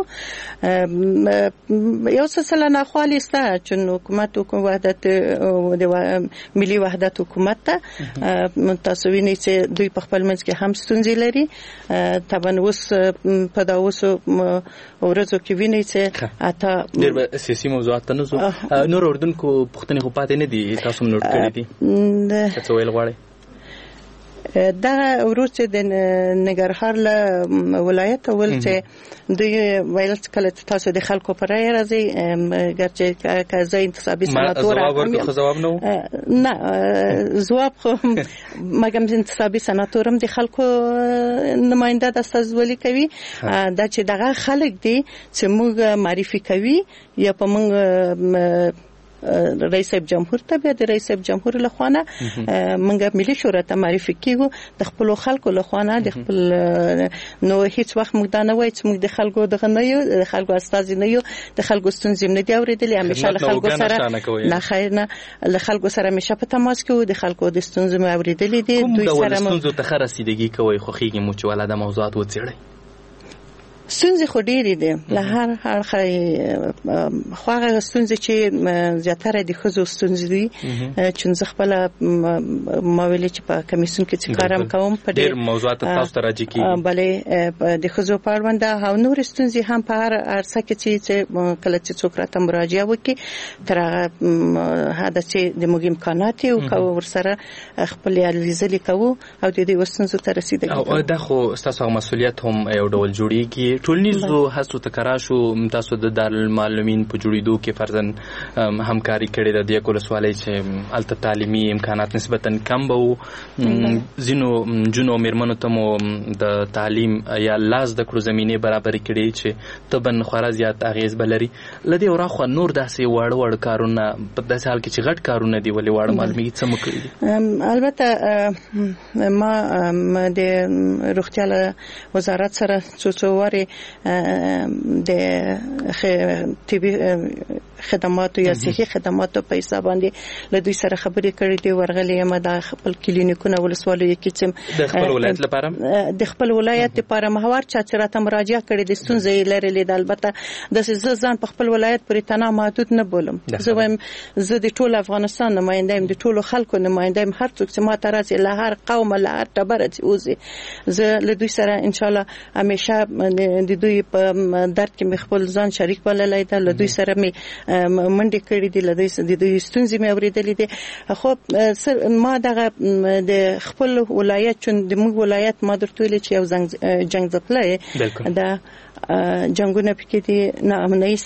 یو څه سره ناخوالي سته چې حکومت وحدت د ملي وحدت حکومت ته تاسو وینئ چې دوی په خپل منځ کې هم ستونزې لري. طبعا اوس په دا اوس ورځو کې وینئ چې اته ډېر سیاسي موضوعات نه زو نور اردوونکو پښتني خو پاتې نه دي تاسو نوٹ کړی دي څه ویل غواړئ؟ دا ورته د ننګرهار له ولایت ول چې دوی ویل کله تاسو د خلکو پر رای راځي ګرځي کازه انتصابي سناتور جواب نه جواب خو مګم انتصابي سناتور هم د خلکو نماینده د استازولي کوي. دا چې دغه خلک دي چې موږ معرفي کوي یا په موږ رئیس جمهور ته بیا د رئیس جمهور له خوانه منګه ملي شورا ته معرفي کیږو د خپل خلکو له خوانه د خپل نو هیڅ وخت موږ دا نه وایو چې موږ د خلکو دغه نه یو د خلکو استاد نه یو د خلکو ستونزې نه دی اورېدلې همیشه له خلکو سره نه خیر نه له خلکو سره همیشه په تماس کې د خلکو د ستونزې مې اورېدلې دي. دوی سره ستونزو ته رسیدګي کوي خو خېږي مو چې ولا د موضوعات وڅېړي ستونزې خو ډېرې دي له هر اړخه خو هغه ستونزې چې زیاتره د ښځو ستونزې دي چې زه خپله ما ویلې چې په کمیسیون کې چې کار هم کوم په ډېر موضوعات تاسو ته راجع کېږي بلې د ښځو په اړوند او نورې ستونزې هم په هر عرصه کې چې کله چې څوک راته مراجعه وکړي تر هغه حده چې د موږ امکانات یې وکړو ورسره خپلې هلې ځلې کوو او د دې ستونزو ته رسېدلي او دا خو ستاسو مسؤلیت هم یو ډول جوړیږي ټولنیزو هڅو ته کار شو تاسو د دارالمعلمین په جوړېدو کې فرضاً همکاري کړې ده د ولسوالۍ چې هلته تعلیمي امکانات نسبتاً کم به وو ځینو جنو میرمنو ته مو د تعلیم یا لاس د کړو زمینې برابرې کړې چې طبعاً خورا زیات اغېز به لري له دې وراخوا نور داسې واړه کارونه په داسې حال کې چې غټ کارونه دي ولې واړه معلومیږي څه مو کړي دي البته ما د روغتیا له وزارت سره څو وارې د طبي خدماتو یا صحي خدماتو په حساب باندې له دوی سره خبرې کړې دي ورغلې یم د خپل کلینیکونه ولسوالیو کې چې د خپل ولایت لپاره د خپل ولایت لپاره محور چې راته مراجعه کړې د ستونزې لرلې د البته د ځان په خپل ولایت پورې تنها محدود نه بولم زه وایم زه د ټول افغانستان نماینده یم د ټولو خلکو نماینده یم هر څوک چې ما ته راځي له هر قوم له هر ټبره چې وځي زه له دوی سره ان شاء الله همیشه د دوی په درد کې مې خپل ځان شریک بللی ده له دوی سره مې منډې کړې دي له دوی ستونزې مې اورېدلې دي خو ما دغه د خپل ولایت چون د موږ ولایت ما درته ویلې چې یو جنګ ځپلی ده جنگونه پکې دي نه امنیت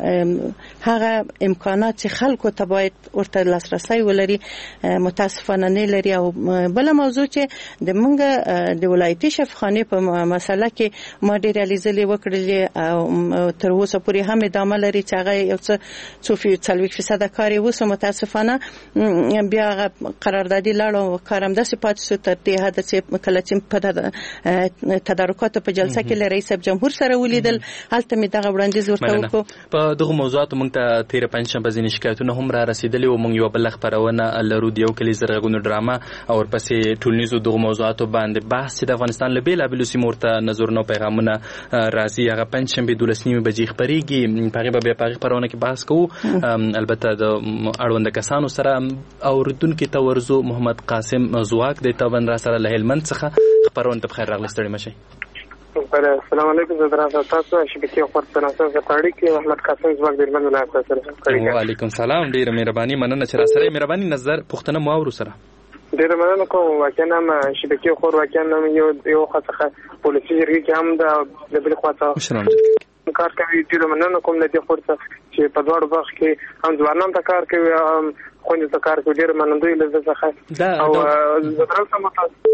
هغه امکانات چې خلکو ته باید ورته لاسرسي ولري متاسفانه نه لري او بل موضوع چې د منګه د ولایتي شفاخانه په مسله کې ما ډېر ریالیزلې وکړلې او تر اوسه پورې هم ادامه لري چې هغه یو څه 40% کار یې وسه متاسفانه بیا قراردادي لاړو کارم داسې پاتې شو تر دې حد چې کله چې په تدارکاتو په جلسه کې له رئیس جمهور سره ولیدل هلته می دغه وړاندیز ورته وکړو په دغه موضوعاتو موږ ته تیر پنځشنبه ځینې شکایتونه هم را رسیدلي او موږ یو بل خبرونه لرو د یو کلی زرغونو ډراما او ورپسې ټولنیزو دغه موضوعاتو باندې بحث چې د افغانستان له بیلابېلو سیمو ورته نظرونه پیغامونه راځي هغه پنځشنبه 12 بجې خبرېږي په هغه به په خبرونه کې بحث کوو البته د اړوند کسانو سره اوریدونکو ته ورزو محمد قاسم زواک د تابن را سره له هلمند څخه خبرونه ته بخیر راغلی ستړي مشي السلام علیکم زه دراسه تاسو شبکې خبر تناسب غټاړي کې احمد قاسم زواک د هلمند ولایت سره کړی وعلیکم سلام ډیره مهرباني مننه چې را سره مهرباني نظر پښتنه مو اورو سره ډیره مننه کوم واقعا ما شبکې خبر واقعا یو خاصه پولیسي جرګې کې هم د بل خواته کار کوي ډیره مننه کوم د دې خورته چې په دوړ وخت کې هم ځوانان ته کار کوي خو نه ته کار کوي ډیره مننه له څه او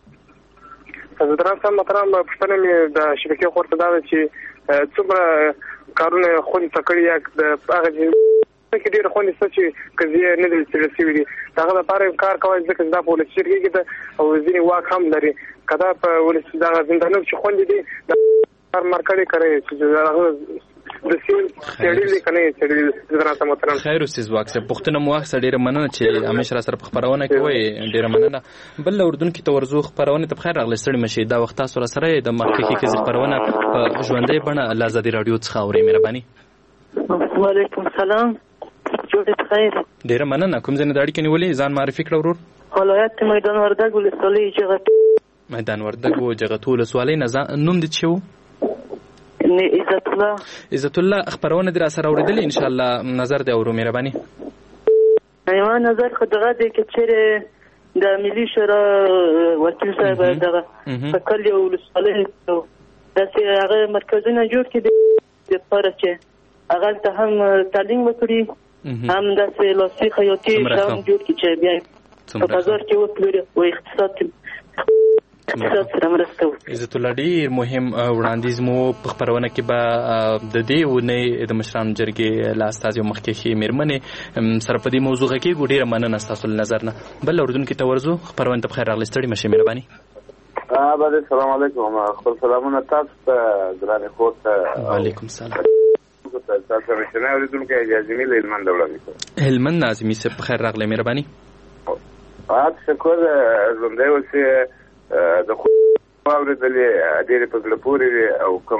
زه دراسه مطلب پښتنه مې د شبکې خورته دا چې څومره کارونه خو ته کړی یا د هغه کې ډېر خو نه چې کزي نه دي چې ویلي دا لپاره کار کوي ځکه دا پولیس شرکت کې او ځینې واک هم لري کدا په ولس دا زندانو چې خو دي د کار مرکړې کوي چې د سیل تړلې کنه چې دراسه مطلب خیر اوسې واک څه پښتنه مو واخ ډیره مننه چې همیشه را سره خبرونه کوي ډیره مننه بل اردن کې تورزو خبرونه ته بخیر راغلی ستړي مشي دا وخت تاسو را سره د مخکې کې خبرونه په ژوندۍ بڼه لازادي رادیو څخه اوري مهرباني وعلیکم السلام جوړ بخیر ډیره مننه کوم ځای نه داړي کې نیولې ځان معرفي کړو ورور ولایت میدان وردګ ولسوالۍ جغت میدان وردګ و جغت ولسوالۍ نوم دې چیو عزت الله خبرونه در سره اوریدلې ان شاء الله نظر دی اورو مهرباني ایوه نظر خدغه دې کې چې د ملي شورا وکیل صاحب دغه په کلی ولسوالۍ داسې هغه مرکزونه جوړ کړي د لپاره چې هغه ته هم تعلیم وکړي هم داسې لاسي خیاطي شاوم جوړ کړي چې بیا په بازار کې وپلوري او اقتصاد عزت الله ډیر مهم وړاندیز مو په خبرونه کې به د دې ونې د مشرانو جرګې لا استاد مخکې میرمنې سره په دې موضوع کې ډیره مننه تاسو نظر نه بل اردن کې تورزو خبرونه ته بخیر راغلی ستړي مشه مهرباني بعد السلام علیکم خپل سلامونه تاسو ته ګرانه خوته وعلیکم السلام تاسو مشنه اوریدونکو اجازه مې هلمند وړاندې هلمند ناظمي سه بخیر راغلی مهرباني شکر زنده اوسه د خو اوریدلې ډېرې په ګلپورې او کوم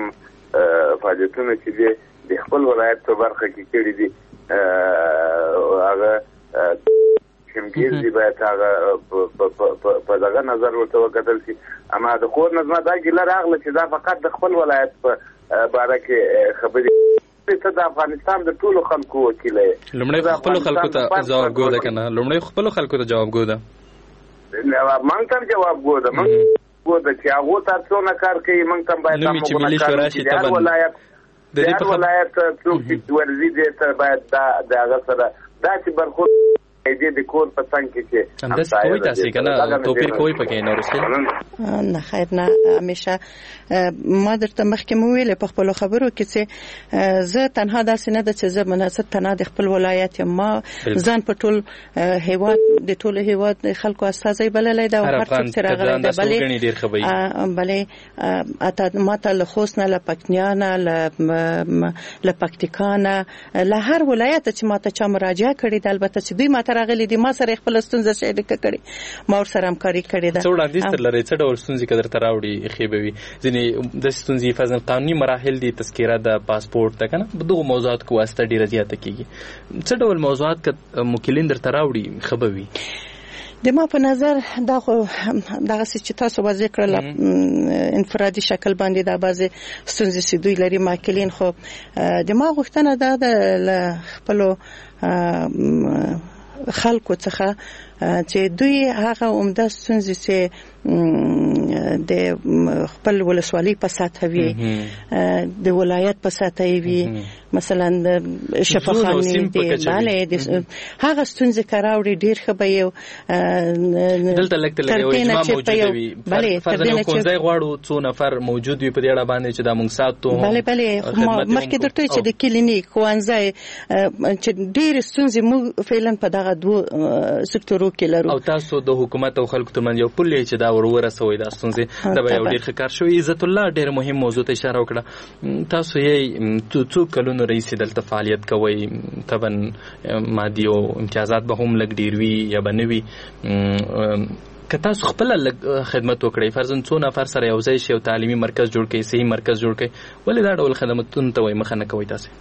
فعالیتونه چې د خپل ولایت په برخه کې کړي دي هغه شمګیر دی باید هغه په دغه نظر ورته وکتل شي. اما د خور نظم دا ګیله راغله چې دا فقط د خپل ولایت په باره کې خبرې ته د افغانستان د ټولو خلکو وکیل یې. لومړی خپل خلکو ته جواب ګو ده کنه، لومړی خپل خلکو ته جواب ګو ده، مونږ ته جواب ګو ده، مونږ ګو ده چې هغه تاسو څونه کار کوي، مونږ ته باید نو چې ملي شورا شي ته ولایت د ولایت څوک چې ورزي دې ته باید دا هغه سره دا چې برخورد دې د کور په څنګ کې چې همداسې کوي تاسې کنه توپیر کوي پکې نه ورسېل نه خیر نه. همیشه ما درته مخکې مو ویلې په خپلو خبرو کې چې زه تنها داسې نه ده چې زه مناسب تنها د خپل ولایت یم، ما ځان په ټول هیواد د ټول هیواد خلکو استازی بللی ده او هر څوک چې راغلی ده بلې ما ته له خوست نه، له پکتیا نه، له پکتیکا نه، له هر ولایت چې ما ته چا مراجعه کړې ده، البته چې دوی ما ته راغلي دي ما سره خپل ستونزه شریکه کړې، ما ورسره همکاري کړې ده. څه وړاندیز درلرئ څه ډول ستونزې که درته راوړي ښې به وي؟ ځینې داسې ستونزې فرضاً قانوني مراحل دي، تذکیره ده، پاسپورټ ده کنه، په دغو موضوعاتو کې واسطه ډېره زیاته کېږي. څه ډول موضوعات که موکلین درته راوړي ښه به وي؟ د ما په نظر دا خو دغسې چې تاسو واضح کړل انفرادي شکل باندې دا بعضې ستونزې چې دوی لري موکلین، خو د ما غوښتنه دا ده له خپلو خلکو څخه چې دوی هغه عمده ستونزې چې د خپل ولسوالۍ په سطح وي، د ولایت په سطح وي، مثلا د شفاخانې دی هغه ستونزې که راوړي ډېر ښه به یو دلته لږ ته لږ یو اجماع موجوده وي. فرضاً یو ښوونځی غواړو څو نفر موجود وي په دې اړه باندې چې دا موږ ساتو. بلې مخکې درته چې د کلینیک ښوونځی چې ډېرې ستونزې موږ فعلا په دغه دوو سکتورو کې لرو او تاسو د حکومت او خلکو ترمنځ یو پل چې دا ورسوي دا ستونزې دا به یو ډېر ښه کار شوی. عزت الله ډېر مهم موضوع ته اشاره وکړه. تاسو یې څو کلونو رئیس دلته فعالیت کوئ، طبعا مادي او امتیازات به هم لږ ډېر وي یا به نه وي. که تاسو خپله خدمت وکړئ، فرضاً څو نفر سره یو ځای شي او تعلیمي مرکز جوړ کړئ، صحي مرکز جوړ کړئ، ولې دا ډول خدمتونو ته وایي مخه نه کوئ تاسې؟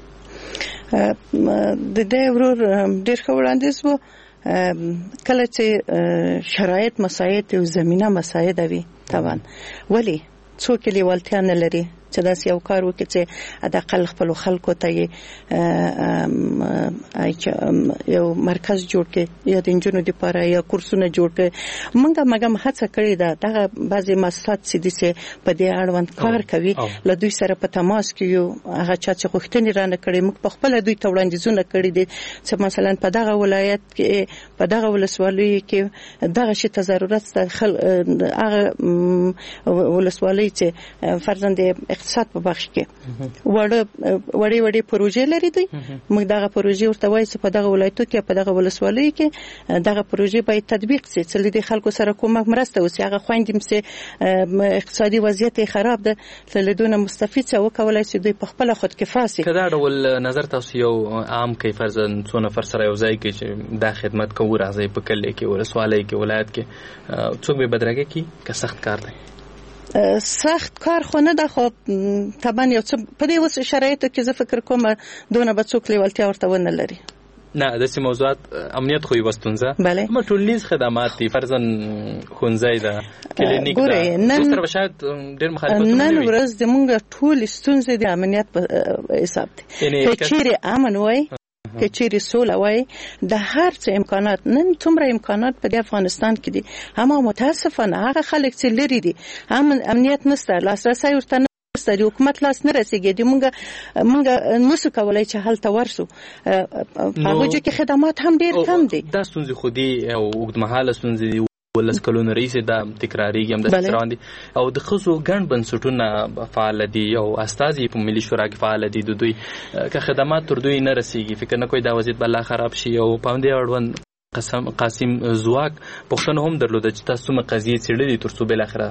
د دې ورور ډېر ښه وړاندیز و. کله چې شرایط مساعد او زمینه مساعده وي طبعا ولی څوک لیوالتیا نه لري چې داسې یو کار وکړي چې حداقل خپلو خلکو ته یو مرکز جوړ کړي یا د نجونو دپاره یا کورسونه جوړ کړي. موږ هم هڅه کړې ده دغه بعضې مؤسسات چې دي چې په دې اړوند کار کوي له دوی سره په تماس کې یو هغه چا چې غوښتنې رانه کړي موږ په خپله دوی ته وړاندیزونه کړي دي چې مثلا په دغه ولایت کې په دغه ولسوالیو کې دغه شي ته ضرورت شته. هغه ولسوالۍ چې فرضاً د اقتصاد په بخش کې وړې پروژې لري دي، موږ دغه پروژې ورته وایو چې په دغه ولایتو کې په دغه ولسوالیو کې دغه پروژې باید تطبیق شي چې د خلکو سره کومه مرسته وشي. هغه خویندې چې اقتصادي وضعیت یې خراب ده له دونه مستفید څه وکولای شي دوی په خپله خودکفا شي. که دا ډول نظر تاسو یو عام کوي، فرضاً څو نفر سره یو ځای کې چې دا خدمت کوو راځي په کلي کې ولسوالۍ کې ولایت کې، څوک به بدرګه کوي که سخت کار دی؟ سخت کار خو نه ده، خو طبعا یو څه په دې اوس شرایطو کې زه فکر کوم دونه به څوک لیوالتیا ورته ونه لري. نه داسې موضوعات امنیت خو یوه ستونزه، اما ټولنیز خدمات دي، فرضاً ښوونځی ده، کلینیک ده، سره به شاید ډېر مخالفتونه نن ورځ زموږ ټولې ستونزې د امنیت په حساب دي. که چیرې امن وای، که چیرې سوله وای، د هر څه امکانات نن څومره امکانات په افغانستان کې دي، اما متاسفانه هغه خلک چې لري دي امنیت نشته، لاسرسی ورته د حکومت لاس نه رسیږي. موږ نسو کولای چې هلته ورسو، په هغو کې خدمات هم ډېر کم دي. دا ستونزې خو دي او اوږدمهاله ستونزې دي، 15 کلونو رئیس دا تکراریږي هم د روان دي او د خصو ګڼ بنسټونه فعال دي او استازي په ملي شورا کې فعال دي. د دوی که خدمات تر دوی نه رسیږي، فکر نه کوي دا وضعیت بل خراب شي او په دې اړوند قاسم زواک پوښتنه هم درلوده چې تاسو کومه قضیې څېړلې ترڅو بالاخره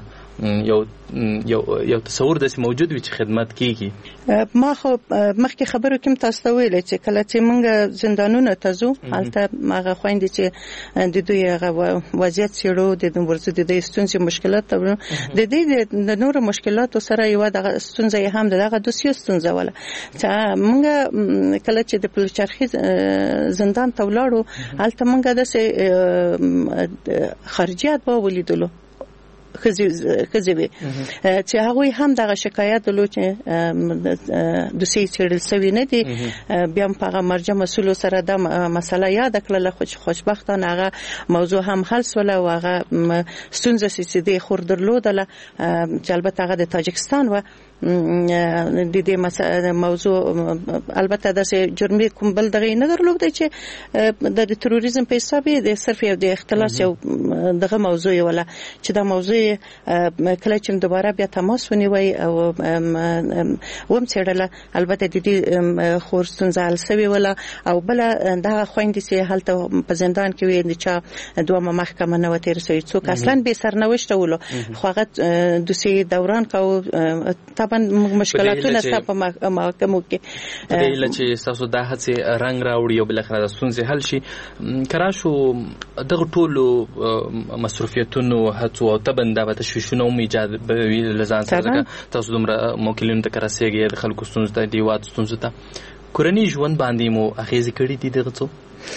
یو تصور داسې موجود وي چې خدمت کیږي. ما خو مخکې خبرو کې تاسو ته ویل چې کله چې موږ زندانونو ته ځو هلته هغه خويندې چې د دوی هغه وضعیت څېړو د ورځې د ستونزې مشکلات د دې د نورو مشکلاتو سره یو د ستونزې هم دغه دوسیه ستونزه ولا چې موږ کله چې د پلچرخي زندان ته ولاړو هلته موږ داسې خارجيات به ولیدلو خزوی چې هغه هم دغه شکایت درلو چې د سیسړل سوي نه دي بیا په هغه مرجع مسول سره د مسله یاد کړل خو خوشبختانه هغه موضوع هم حل سول او هغه ستونزه سیسدي خور درلودله چې البته هغه د تاجکستان و د دې موضوع البته د جرمي کوم بل دغه نه درلود چې د تروریزم په حساب د صرف یو د اختلاس یو دغه موضوع ولا چې دا موضوع کله چې دوباره بیا تماس ونیوي او ومڅړله البته د دې خورستون زال سوي ولا او بل دغه خويندې چې هلته په زندان کې وي چې دوه محکمه نه وته رسوي څوک اصلا به سرنوشت ولو خو هغه د سي دوران کو مشکلاتونه ست په محکمو کې دله چې تاسو د هڅه رنگ راوړي او بل اخر د ستونزې حل شي کراشو دغه ټولو مصرفیتونو هڅو او تبنده به تشویشونه هم ایجاد وی لزان سره تاسو دومره موکلینو ته کراسيږي د خلکو ستونزې ته دی وات ستونزې ته کورنۍ ژوند باندې مو اخیزه کړې دي دغه څه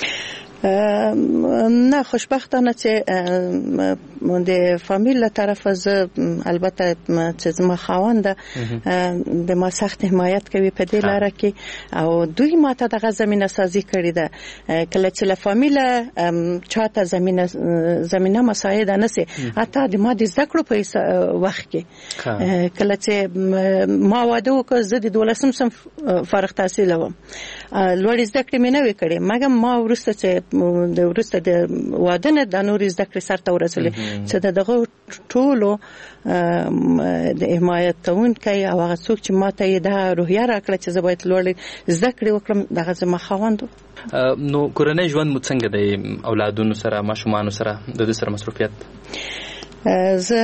نه خوشبختانه چې د فامیل طرف از البته چې ما خاونده د ما سخت حمایت کوي په دې لاره کې او دوی ماته د زمينه سازي کړې ده کله چې له فامیل چاته زمينه مساعده نشي حتی د ما د ذکر په وخت کې کله چې ما واده وکړ زه د 12 صنف فارغ تحصیل وم لوړ زده کړې مې نه وکړې مګر ما ورسته چې د ورسته د واده نه د نور زده کړې سره ورسولې چې دغه ټولو د حمایت کوونکي او هغه څوک چې ماته یې د روحیه راکړه چې زه باید لوړ زده کړې وکړم دغه زما خاوند نو کورنۍ ژوند مو څنګه د اولادونو سره ماشومانو سره د دې سره مصروفیت زه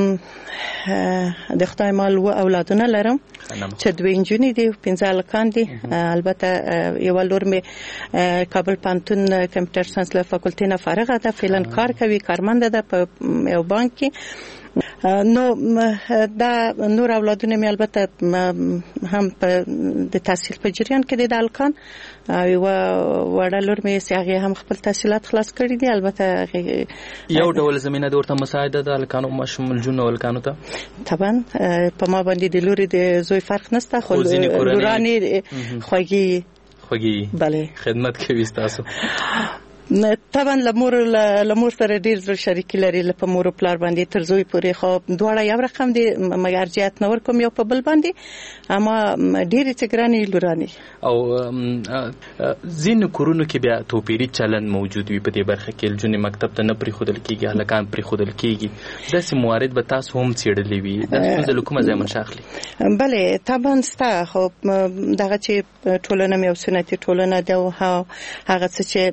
د خدای مال و اولادونه لرم چې دوی انجونی دي 15 لکان دي البته یو لور می کابل پانتون کمپیوټر ساينس له فاکولټي نه فارغه ده فعلا کار کوي کارمند ده په یو بانک کې نو دا نور اولادونه می البته هم په د تحصیل په جریان کې د الکان او وړلور می سیاغه هم خپل تحصیلات خلاص کړی دي البته یو ډول زمينه د ورته مساعده د الکانو مشمول جون او الکانو ته طبعا په ما باندې د لوري د زوی فرق نشته خو لورانی خوږی بله خدمت کوي تاسو طبعا لمور سره ډیر زر شریک لري په مور پلار باندې تر زوی پورې خو دواړه یو رقم دي مګر ارجحیت نور کوم یو په بل باندې اما ډیر چګرانی لورانی او زین کورونو کې بیا توپیری چلن موجود وي په دې برخه کې جنې مکتب ته نه پری خودل کېږي هلکان پری خودل کېږي داسې موارد به تاسو هم څېړلې وي د څه کومه ځای منشاخلي بله طبعا ستا خو دغه چې ټولنه مې او سنتي ټولنه ده هغه چې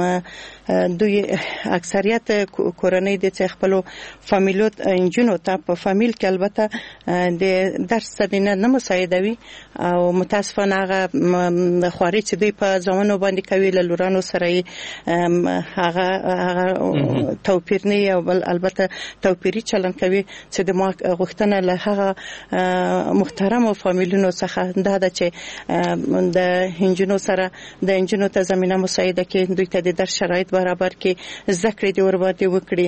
دوی اکثریت کورنۍ د خپل فامیلوت انجونو ته په فامیل کې البته د درس سدینه نه مساعدوي او متاسفانه هغه خواري چې دوی په ځوانو باندې کوي له لورانو سره هغه توپیر نه او بل البته توپیری چلن کوي چې د ما غوښتنه له هغه محترم فامیلونو څخه دا ده چې د انجونو سره د انجونو ته زمينه مساعده کې دوی ته د درس شرایط برابر کې ذکر دی ور باندې وکړي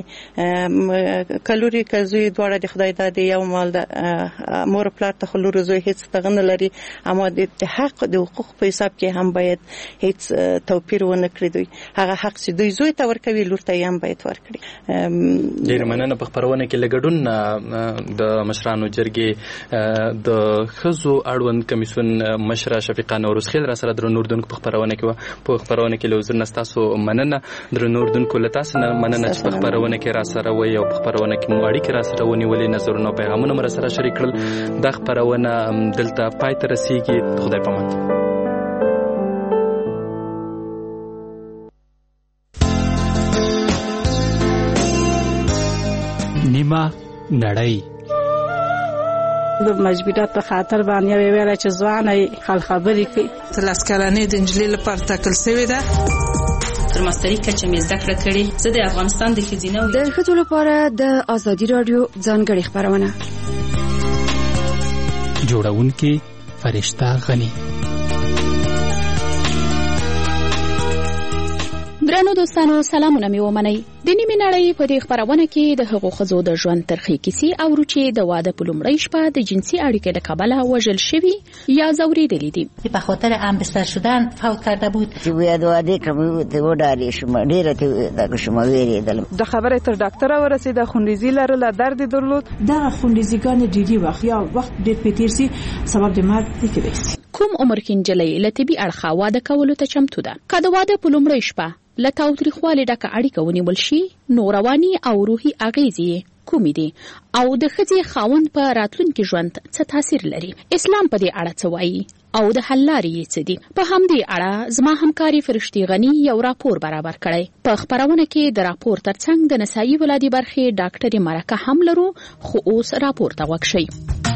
کلوري کزوی دواړه د خدای د یو مال د مور پلار ته خلور زوی هیڅ تغنه لري اما د حق د حقوق په حساب کې هم باید هیڅ توپیر ونه کړی دوی هغه حق چې دوی زوی ته ورکوي لور ته هم باید ورکړي ډیر مننه په خبرونه کې لګډون د مشرانو جرګې د خزو اړوند کمیسون مشره شفیقه نوروز خیل را سره در نوردونکو په خبرونه کې لوزر نستاسو مننه در نوردونکو لتاسو مننه چې په خبرونه کې را سره وي او په خبرونه کې مواړي کې را سره ونیولې نظرونه پیغامونه مر سره شریک کړل د خبرونه دلته پای ته رسیدي خدای پامان دویمه نړۍ. د مجبوریت په خاطر باندې ویل چې ځوانه خل خبرې کوي. 13 کلنې د نجلۍ لپاره ټاکل شوې ده. تر ماستري کچه مې زده کړه کړې. زه د افغانستان د ښځینه د ښځو لپاره د ازادي راډیو ځانګړې خپرونه. جوړونکې فرشته غني. درنو دوستانو سلامونه مې ومنئ. د نیمې نړۍ په دې خپرونه کې د هغو ښځو د ژوند ترخې کیسې اورو چې د واده په لومړۍ شپه د جنسي اړیکې له کبله وژل شوي یا ځورېدلي دي. به خاطر همبستر شدن فوت کرده بود. چې باید واده کوم ته وډارې شم ډیره ته دا شم ویریدل. د خبره تر ډاکټر ورسېده. خونریزي لرله، درد درلود. دا خونریزیګان ډېری وخت یا وخت ډېر پېتیر سي سبب د مرګ کېدای شي. کوم عمر کې نجلۍ له طبي اړخه واده کولو ته چمتو ده؟ که د واده په لومړۍ شپه له تاوتریخوالي ډکه اړیکه ونیول شي نو رواني او روحي اغېزې کومې دي او د ښځې خاوند په راتلونکي ژوند څه تاثیر لري؟ اسلام په دې اړه څه وایي او د حل لارې یې څه دي؟ په همدې اړه زما همکاري فرشتي غني یو راپور برابر کړی. په خپرونه کې د راپور ترڅنګ د نسایي ولادي برخې ډاکټرې مرکه هم لرو، خو اوس راپور ته غوږ شئ.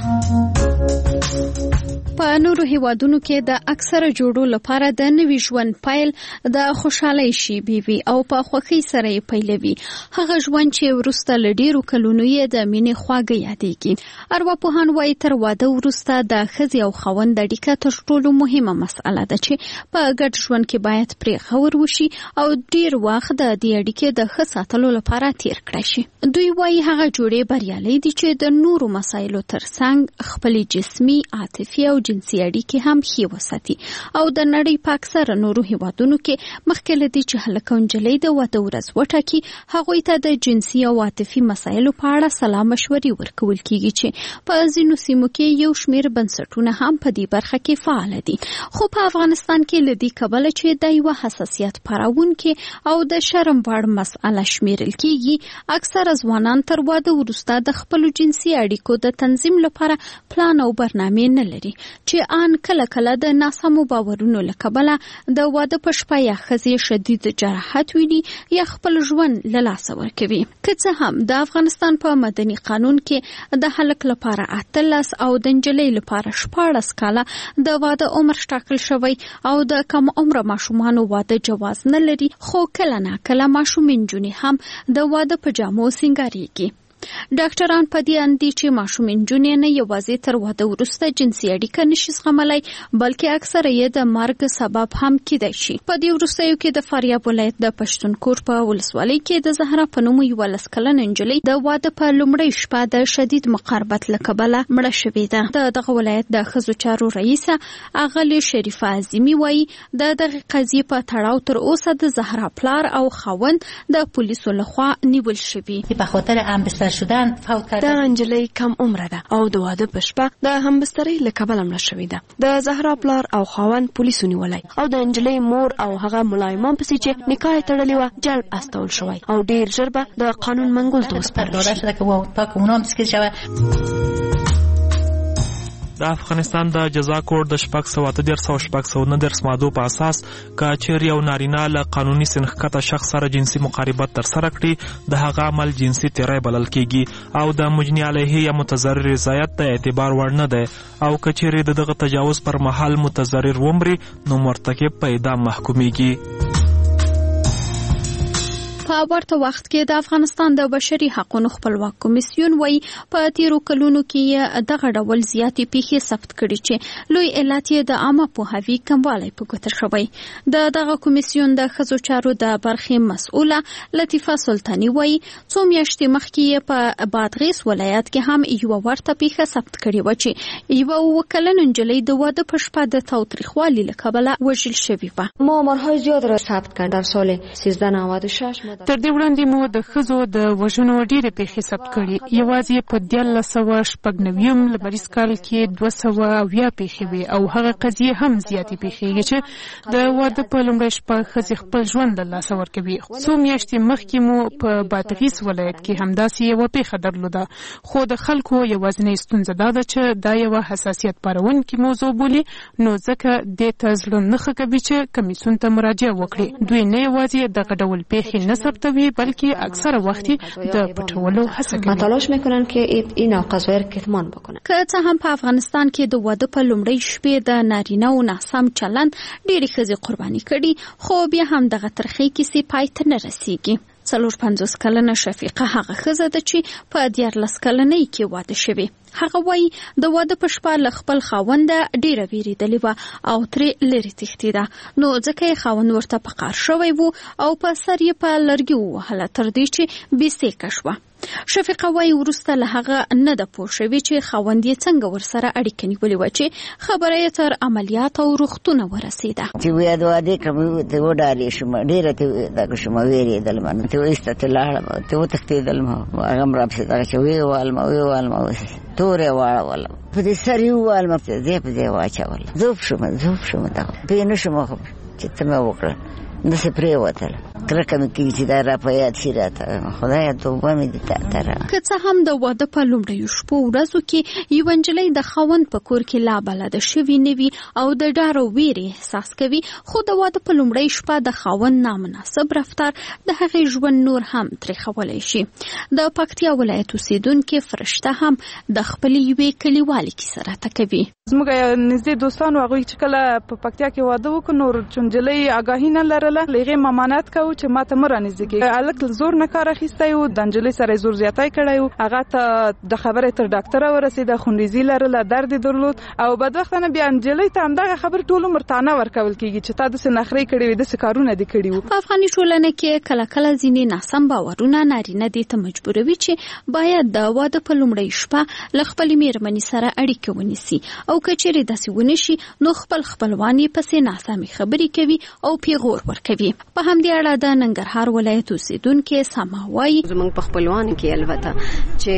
په نورو هیوادونو کې د اکثره جوړو لپاره د نوي ژوند پیل د خوشحالۍ شیبې وي او په خوښۍ سره یې پیلوي. هغه ژوند چې وروسته له ډېرو کلونو یې د مینې خواږه یادېږي. ارواپوهان وایي تر واده وروسته د ښځې او خاوند اړیکه تر ټولو مهمه مسئله ده چې په ګډ ژوند کې باید پرې غور وشي او ډېر وخت د دې اړیکې د ښه ساتلو لپاره تیر کړی شي. دوی وایي هغه جوړې بریالۍ دي چې د نورو مسایلو ترڅنګ خپلې جسمي، عاطفي او جنسي اړیکې هم ښې وساتي. او د نړۍ په اکثره نورو هیوادونو کې مخکې له دې چې هلک او نجلۍ د واده ورځ وټاکي هغوی ته د جنسي او عاطفي مسایلو په اړه سلا مشورې ورکول کیږي چې په ځینو سیمو کې یو شمېر بنسټونه هم په دې برخه کې فعال دي. خو په افغانستان کې له دې کبله چې د یو حساسیت پاروونکې او د شرم وړ مسأله شمیرل کیږي، اکثره ځوانان تر واده وروسته د خپلو جنسي اړیکو د تنظیم لپاره پلان او برنامې نه لري چې ان کله کله د ناسمو باورونو له کبله د واده په شپه یا ښځې شدید جراحت ویني یا خپل ژوند له لاسه ورکوي. که څه هم د افغانستان په مدني قانون کې د هلک لپاره 18 او د نجلۍ لپاره 14 کاله د واده عمر ټاکل شوی او د کم عمره ماشومانو واده جواز نه لري، خو کله ناکله ماشومې نجونې هم د واده په جامو سینګاریږي. ډاکټران په دې اند دي چې ماشومې نجونې نه یوازې تر واده وروسته جنسي اړیکه نشي زغملی بلکې اکثره یې د مرګ سبب هم کیدای شي. په دې وروستیو کې د فاریاب ولایت د پښتونکور په ولسوالۍ کې د زهرا په نوم 11 کلنه نجلۍ د واده په لومړۍ شپه د شدید مقاربت له کبله مړه شوې ده. دغه ولایت د ښځو چارو رئیسه اغلې شریفه عظیمي وایي د دغه قضیې په تړاو تر اوسه د زهرا پلار او خاوند د پولیسو لخوا نیول شوي. په خاطر همبستر شدن فوت کرده. دا نجلۍ کم عمره ده او د واده په شپه د همبسترۍ له کبله مړه شوې ده. د زهرا پلار او خاوند پولیسو نیولی او د نجلۍ مور او هغه ملایمان پسې چې نکاح یې تړلې وه جلب استول شوی او ډېر ژر به د قانون منګول ته وسپارل شي. د افغانستان د جزا کوډ د 638 مادو په اساس که چیرې یو نارینه له قانوني سنخکته شخص سره جنسي مقاربت ترسره کړي د هغه عمل جنسي تیری بلل کیږي او د مجني علیه یا متضرر رضایت د اعتبار وړ نه دی او که چیرې دغه تجاوز پر مهال متضرر ومري نو مرتکب په اعدام محکومیږي. په ورته وخت کې د افغانستان د بشري حقوقو خپلواک کمیسیون وایي په تیرو کلونو کې دغه ډول زیاتې پیښې ثبت کړي چې لوی علت یې د عامه پوهاوي کموالی په ګوته شوی. دغه کمیسیون د ښځو چارو د برخې مسؤله لطیفه سلطاني وایي څو میاشتې مخکې په بادغیس ولایت کې هم یو ورته پیښه ثبت کړې و چې یو 9 کلنه نجلۍ د واده په شپه د تاوتریخوالي له کبله وژل شوې وه. مامورهای زیاد را ثبت کرد در سال 1396. تر دې وړاندې مو د ښځو د وژنو ډېرې پیښې ثبت کړي. یوازې په 1996 لمریز کال کې 280 پیښې وې او هغه قضیې هم زیاتې پیښېږي چې د واده په لومړۍ شپه ښځې خپل ژوند له لاسه ورکوي. څو میاشتې مخکې مو په بادغیس ولایت کې همداسې یوه پیښه درلوده، خو د خلکو یوازینۍ ستونزه دا ده چې دا یوه حساسیت پاروونکې موضوع بولي، نو ځکه دې ته زړه نه ښه کوي چې کمیسیون ته مراجعه وکړي. دوی نه یوازې دغه ډول پیښې نه ثبتوي بلکه اکثر وقتی د پټولو هڅه کوي. تلاش میکنن که این آغازها را کتمان بکنن. که څه هم په افغانستان کې د واده په لومړۍ شپې د نارینه او ناسم چلند ډېرې ښځې قرباني کړي، خو بیا هم دغه ترخې کیسې پای ته نه رسیږي. 54 کلنه شفیقه هغه ښځه ده چې په 14 کلنۍ کې واده شوې. هغه وایي د واده په شپه له خپل خاونده ډېره وېرېدلې وه او ترې لرې تښتېده، نو ځکه یې خاوند ورته په قهر شوی و او په سر یې په لرګي ووهله تر دې چې بېسېکه شوه. شفیقه وایي وروسته له هغه نه ده پوه شوې چې خاوند یې څنګه ورسره اړیکه نیولې وه چې خبره یې تر عملیات او روغتونه ورسېده. چې ویا د واده کوم ته وډارې شوم، ډېره ته دغه شوم، وېرېدلم، ته وایسته ته لاړم، ته وتښتېدلم، هغه م راپسې دغه چې ویې تورې واړولم، په دې سر یې ووالم، ځای په ځای واچولم، ذوب شوم دغه پوه نه شوم چې څه مې وکړه، داسې پرېوتله. کرکه مې کېږي چې دا را په یاد شي راته، خدایه توبه مې دې ته را. که څه هم د واده په لومړیو شپو ورځو کې یوه نجلۍ د خاوند په کور کې لا بلده شوې نه وي او د ډار او ویرې احساس کوي، خو د واده په لومړۍ شپه د خاوند نامناسب رفتار د هغې ژوند نور هم تریخولی شي. د پکتیا ولایت اوسېدونکې فرشته هم د خپلې یوې کلیوالې کیسه راته کوي. زموږ نږدې دوستانو هغوی چې کله په پکتیا کې واده وکړو، نو نجلۍ آګاهي نه لرله، له هغې ممانعت کوو چې ما ته مه رانږدې کېږي. هلک زور نه کار اخیستی و، د نجلۍ سره یې زور زیاتی کړی و، هغه ته د خبرې تر ډاکټره ورسېده، خونریزي لرله، درد یې درلود، او بدبختانه بیا نجلۍ ته همدغه خبرې ټول عمر تانه ورکول کېږي چې تا داسې نخرې کړې وې، داسې کارونه دې کړي وو. په افغاني ټولنه کې کله کله ځینې ناسم باورونه نارینه دې ته مجبوروي چې باید د واده په لومړۍ شپه له خپلې مېرمنې سره اړیکه ونیسي، او که چیرې داسې ونه شي نو خپل خپلوان یې پسې ناسمې خبرې کوي او پیغور ورکوي. په همدې اړه د ننګرهار ولایت اوسېدونکې سما وایي زموږ په خپلوانو کې البته چې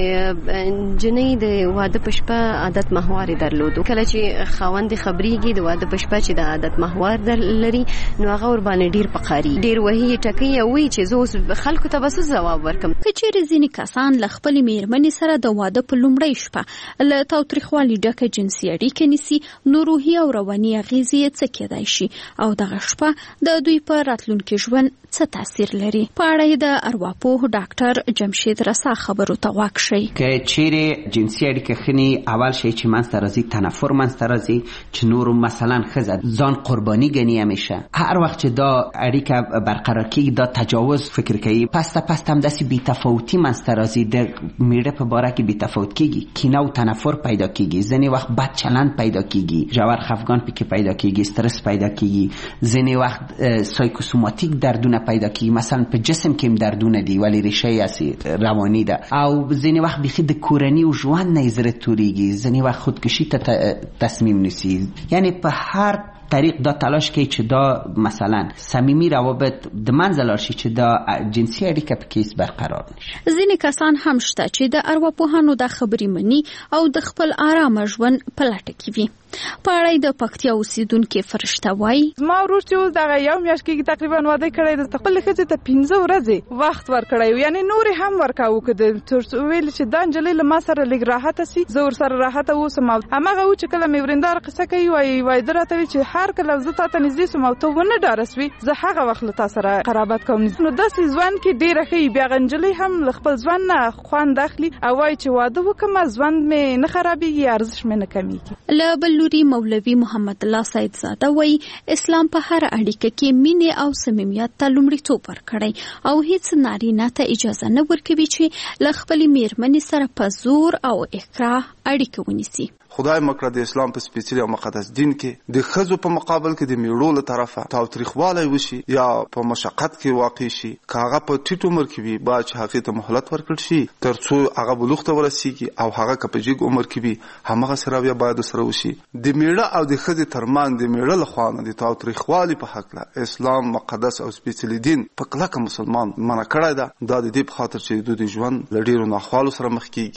جنۍ د واده په شپه عادت محور درلودو، کله چې خاوند خبرېږي د واده په شپه چې د عادت محور لري نو هغه ورباندې ډېر پقاري، ډېر وهي ټکوي او وایي چې زه اوس خلکو ته به څه ځواب ورکړم. که چیرې ځینې کسان له خپلې مېرمنې سره د واده په لومړۍ شپه له تاوتریخوالي ډکه جنسي اړیکه نیسي، نو روحي او رواني اغېزې یې څه کېدای شي او دغه شپه د دوی په راتلونکي ژوند څه تاثیر لري. په اړه یې د ارواپوه ډاکټر جمشید رسا خبرو ته غوږ شئ. که چیرې جنسي اړیکه ښه اول شی چې منځته راځي تنفر منځته راځي، چې نورو مثلا ښځه ځان قرباني ګڼي، همیشه هر وخت چې دا اړیکه برقرار کېږي دا تجاوز فکر کوي، پسته هم داسې بی‌تفاوتي منځته راځي، د میړه په باره کې بی‌تفاوت کېږي، کینه او تنفر پیدا کېږي، ځینې وخت بد چلند پیدا کېږي، ژور خفګان پکې پیدا کېږي، استرس پیدا کېږي، ځینې وخت سایکوسوماتیک دردونه پیدا کېږي، مثلا په جسم کې هم دردونه دي ولی ریشه یې رواني ده، او ځینې وخت بیخي د کورني او ژوند نه یې زړه تورېږي، ځینې وخت خودکشي ته تصمیم نیسي. یعنی په هر طریق دا تلاش کوي چې دا مثلا صمیمي روابط د منځه لاړ شي، چې دا جنسي اړیکه پکې برقرار نشي. ځینې کسان هم شته چې د ارواپوهانو دا خبرې مني او د خپل آرامه ژوند په لټه کې وي. په اړه د پکتیا اوسېدونکې فرشته وایي زما ورور چې اوس دغه یو میاشت کېږي تقریبا واده کړی د خپلې ښځې ته 15 ورځې وخت ورکړی، یعنې نورې هم ورکاوه که ویل چې دا نجلۍ له ما سره لږ راحته سي، زه ورسره راحته اوسم. هماغه و چې کله مې ورېندار قصه کوي وایي ده راته وایي چې هر کله زه تا ته نږدې سوم او ته ونه ډاره سوې، زه هغه وخت له تا سره قرابت کوم. نو داسې ژوند کې ډېره ښه وي، بیا هغه نجلۍ هم له خپل ژوند نه خوند اخلي او وایي چې واده وکړم ژوند مې نه خرابېږي، ارزښت مې نه کمیږي. له بل لوري مولوي محمد الله سید زاده وایي اسلام په هر اړیکه کې مینې او صمیمیت ته لومړیتوب ورکړی او هیڅ نارینه ته اجازه نه ورکوي چې له خپلې مېرمنې سره په زور او اکراه اړیکه ونیسي. خدای مکړه د اسلام په سپېڅلي او مقدس دین کې د ښځو په مقابل کې د میړو له طرفه تاوتریخوالی وشي یا په مشقت کې واقع شي، که هغه په ټیټ عمر کې وي باید چې هغې ته مهلت ورکړل شي تر څو هغه بلوغ ته ورسیږي، او هغه که په جګ عمر کې وي همغسې رویه باید ورسره وشي. د میړه او د ښځې ترمنځ د میړه له خوا نه د تاوتریخوالي په هکله اسلام مقدس او سپېڅلي دین په کلکه مسلمان منع کړی ده. دا د دې په خاطر چې د دوی ژوند له ډېرو ناخوالو سره مخ کېږي.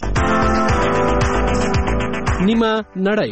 نیمه نړۍ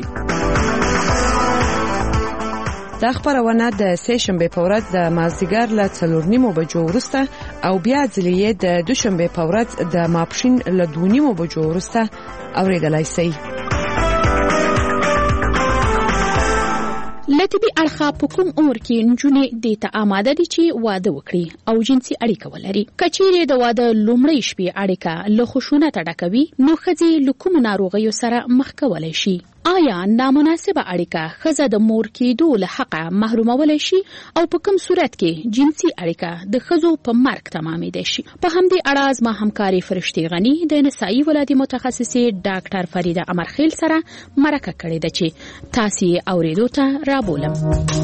دا خبرونه د سه شنبه په ورځ د مازدیګر له 4:30 بجو وروسته او بیا ځلې د دوشنبه په ورځ د ماپښین له 2:30 بجو وروسته اوریدلای شئ. له طبي اړخه په کوم عمر کې نجونې دې ته آماده دي چې واده وکړي او جنسي اړیکه ولري؟ که چیرې د واده لومړۍ شپې اړیکه له خشونت ډکوي نو ښځې له کومو ناروغیو سره مخ کولی شي؟ آیا نامناسبه اړیکه ښځه د مور کېدو له حقه محرومولی شي او په کوم صورت کې جنسي اړیکه د ښځو په مرګ تمامیدی شي؟ په همدې اړه زما همکارې فرشتې غني د نسایي ولادي متخصصې ډاکټر فریده امرخیل سره مرکه کړې ده چې تاسې یې اورېدو ته رابولم.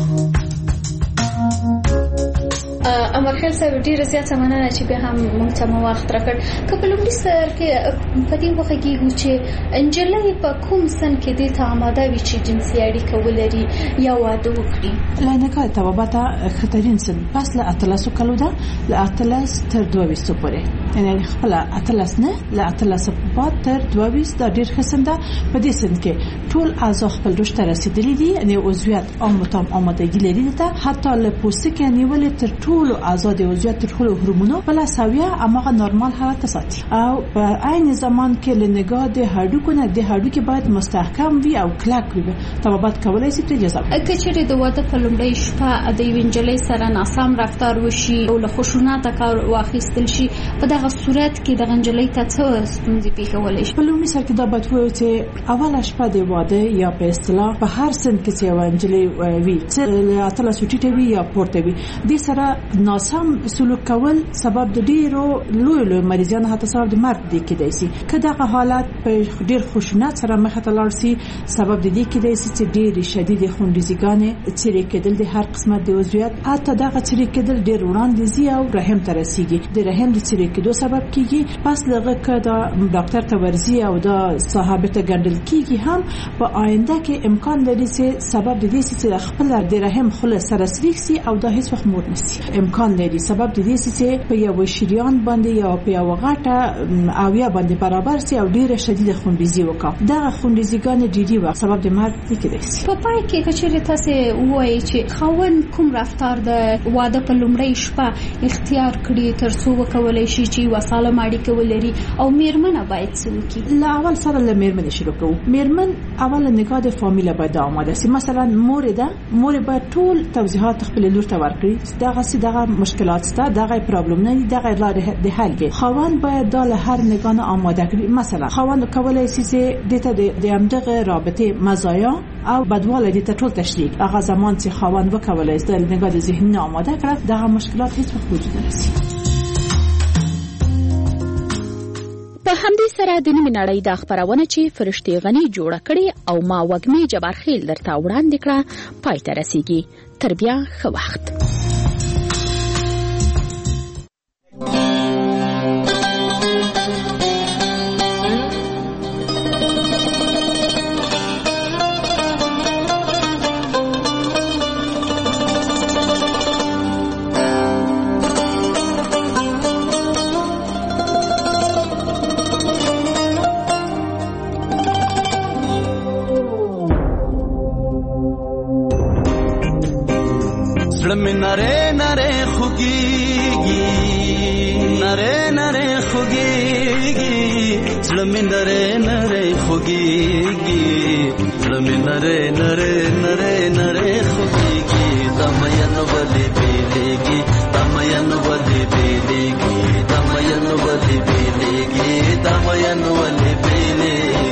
امرخیل صاحب ډیره زیاته مننه چې بیا هم موږ ته مو وخت راکړ. که په لومړي سر کې په دې وغږیږو چې نجلۍ په کوم سن کې دې ته آماده وي چې جنسي اړیکه ولري یا واده وکړي؟ له نکاح توابته خطرین سن پس له 18 کالو ده، له 18 تر 22 پورې، یعنی خپل 18 نه له 18 بعد تر 22 دا ډیر ښه سن ده. په دې سن کې ټول اعضاء خپل رشد ته رسیدلي دي، یعنی عضویت او آمادګي لري ته حتی له پوستکي نیولې تر ټولو آزاد عضویت تر ټولو هورمونو بل ساویه امغه نورمال حالت ساتي. او په عین زمان کې له نگاه د هډوکو نه د هډوکي باید مستحکم وي او کلک وي. طبابت کولای شي ته اجازه که چیرې د واده په لومړۍ شپه د یوې نجلۍ سره ناسم رفتار وشي او له خشونت کار واخیستل شي، په دغه صورت کې د نجلۍ ته څه ستونزې پیښولی شي؟ په لومړي سر کې دا باید ووایو چې اوله شپه د واده یا په اصطلاح په هر سن کې چې یوه نجلۍ وي چې له 18 ټیټه وي یا پورته وي، دې سره ناسم سلوک کول سبب د ډیرو لوی مریضانو حتی سبب د مرګ دی کېدای شي. که دغه حالت په ډیر خشونت سره مخ ته لاړ شي، سبب د دې کېدای شي چې ډیر شدید خونریزګانې څیرې کېدل د هر قسمت د عضویت، حتی دغه څیرې کېدل ډیر وړاندې ځي او رحم ته رسیږي. د رحم د څیرې کېدو سبب کیږي. پس لغه که دا ډاکټر ته ورځي او دا صاحب ته ګڼل کیږي، هم په آینده کې امکان لري چې سبب د دې چې خپل د رحم خله سره سریښ شي او دا هیڅ وخت مور نشي. امکان لري سبب د دې چې په یو شریان باندې یا په یو غټه او یا باندې برابر سي او ډیره شدیده خونریزي وکړي. دا خونریزيګان ډیری وخت سبب د مرګ کېدای شي. په پای کې کچېرې تاسو وایي چې خاوند کوم رفتار د واده په لومړۍ شپه اختیار کړي تر څو وکولای شي چې وسالم اړیکه ولري او میرمنه باید څه وکړي؟ له اول سره له میرمنې شروع کوو. میرمن اول نگاه د فامیل باید آماده سي. مثلا مور باید ټول توضیحات خپل لور ته ورکړي. دغه مشکلات ستا، دغه پرابلم نه دي، دغه لارې د حل دي. خاوند باید د هر نگاه آماده کړي. مثلا خاوند کولای شي چې دته د همدغه رابطه مزایا او بدواله دي ته ټول تشریح. هغه زمان چې خاوند وکولای شي د نگاه د ذهن آماده کړي، دغه مشکلات هیڅ وخت وجود نه لري. په همدې سره د نیمې نړۍ د خبرونه چې فرشتې غني جوړه کړې او ما وږمې جبارخیل درته وړاندې کړه پای ته رسیږي. تر بیا ښه وخت. نره نره خوگیگی نره نره خوگیگی زلمی نره نره خوگیگی زلمی نره نره نره نره خوگیگی دمین ولی بیلیگی دمین ولی بیلیگی دمین ولی بیلیگی دمین ولی بیلیگی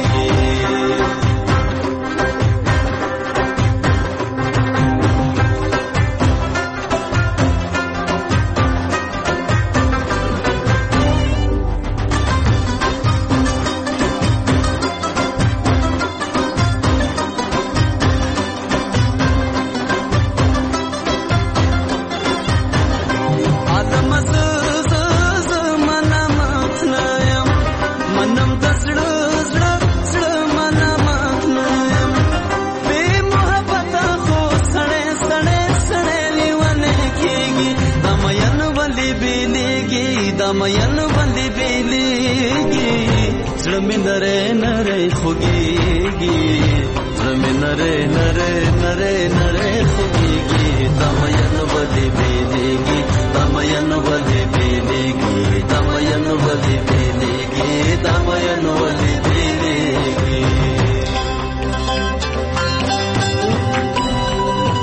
دمین ولی بیلیگی زلمی نره نره خوگیگی زلمی نره نره نره نره خوگیگی دمین ولی بیلیگی دمین ولی بیلیگی دمین ولی بیلیگی دمین ولی بیلیگی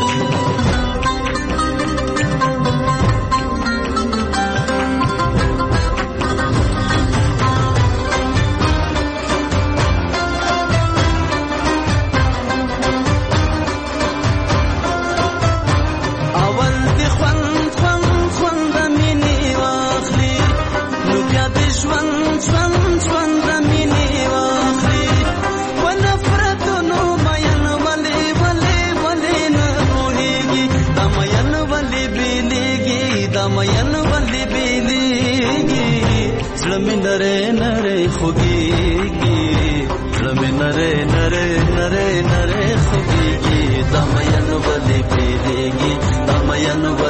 باندې بیلیږي زړه مې نری نری خوږیږي زړه مې نری نری نری نری خوږیږي دا مینو باندې بیلیږي دا مینو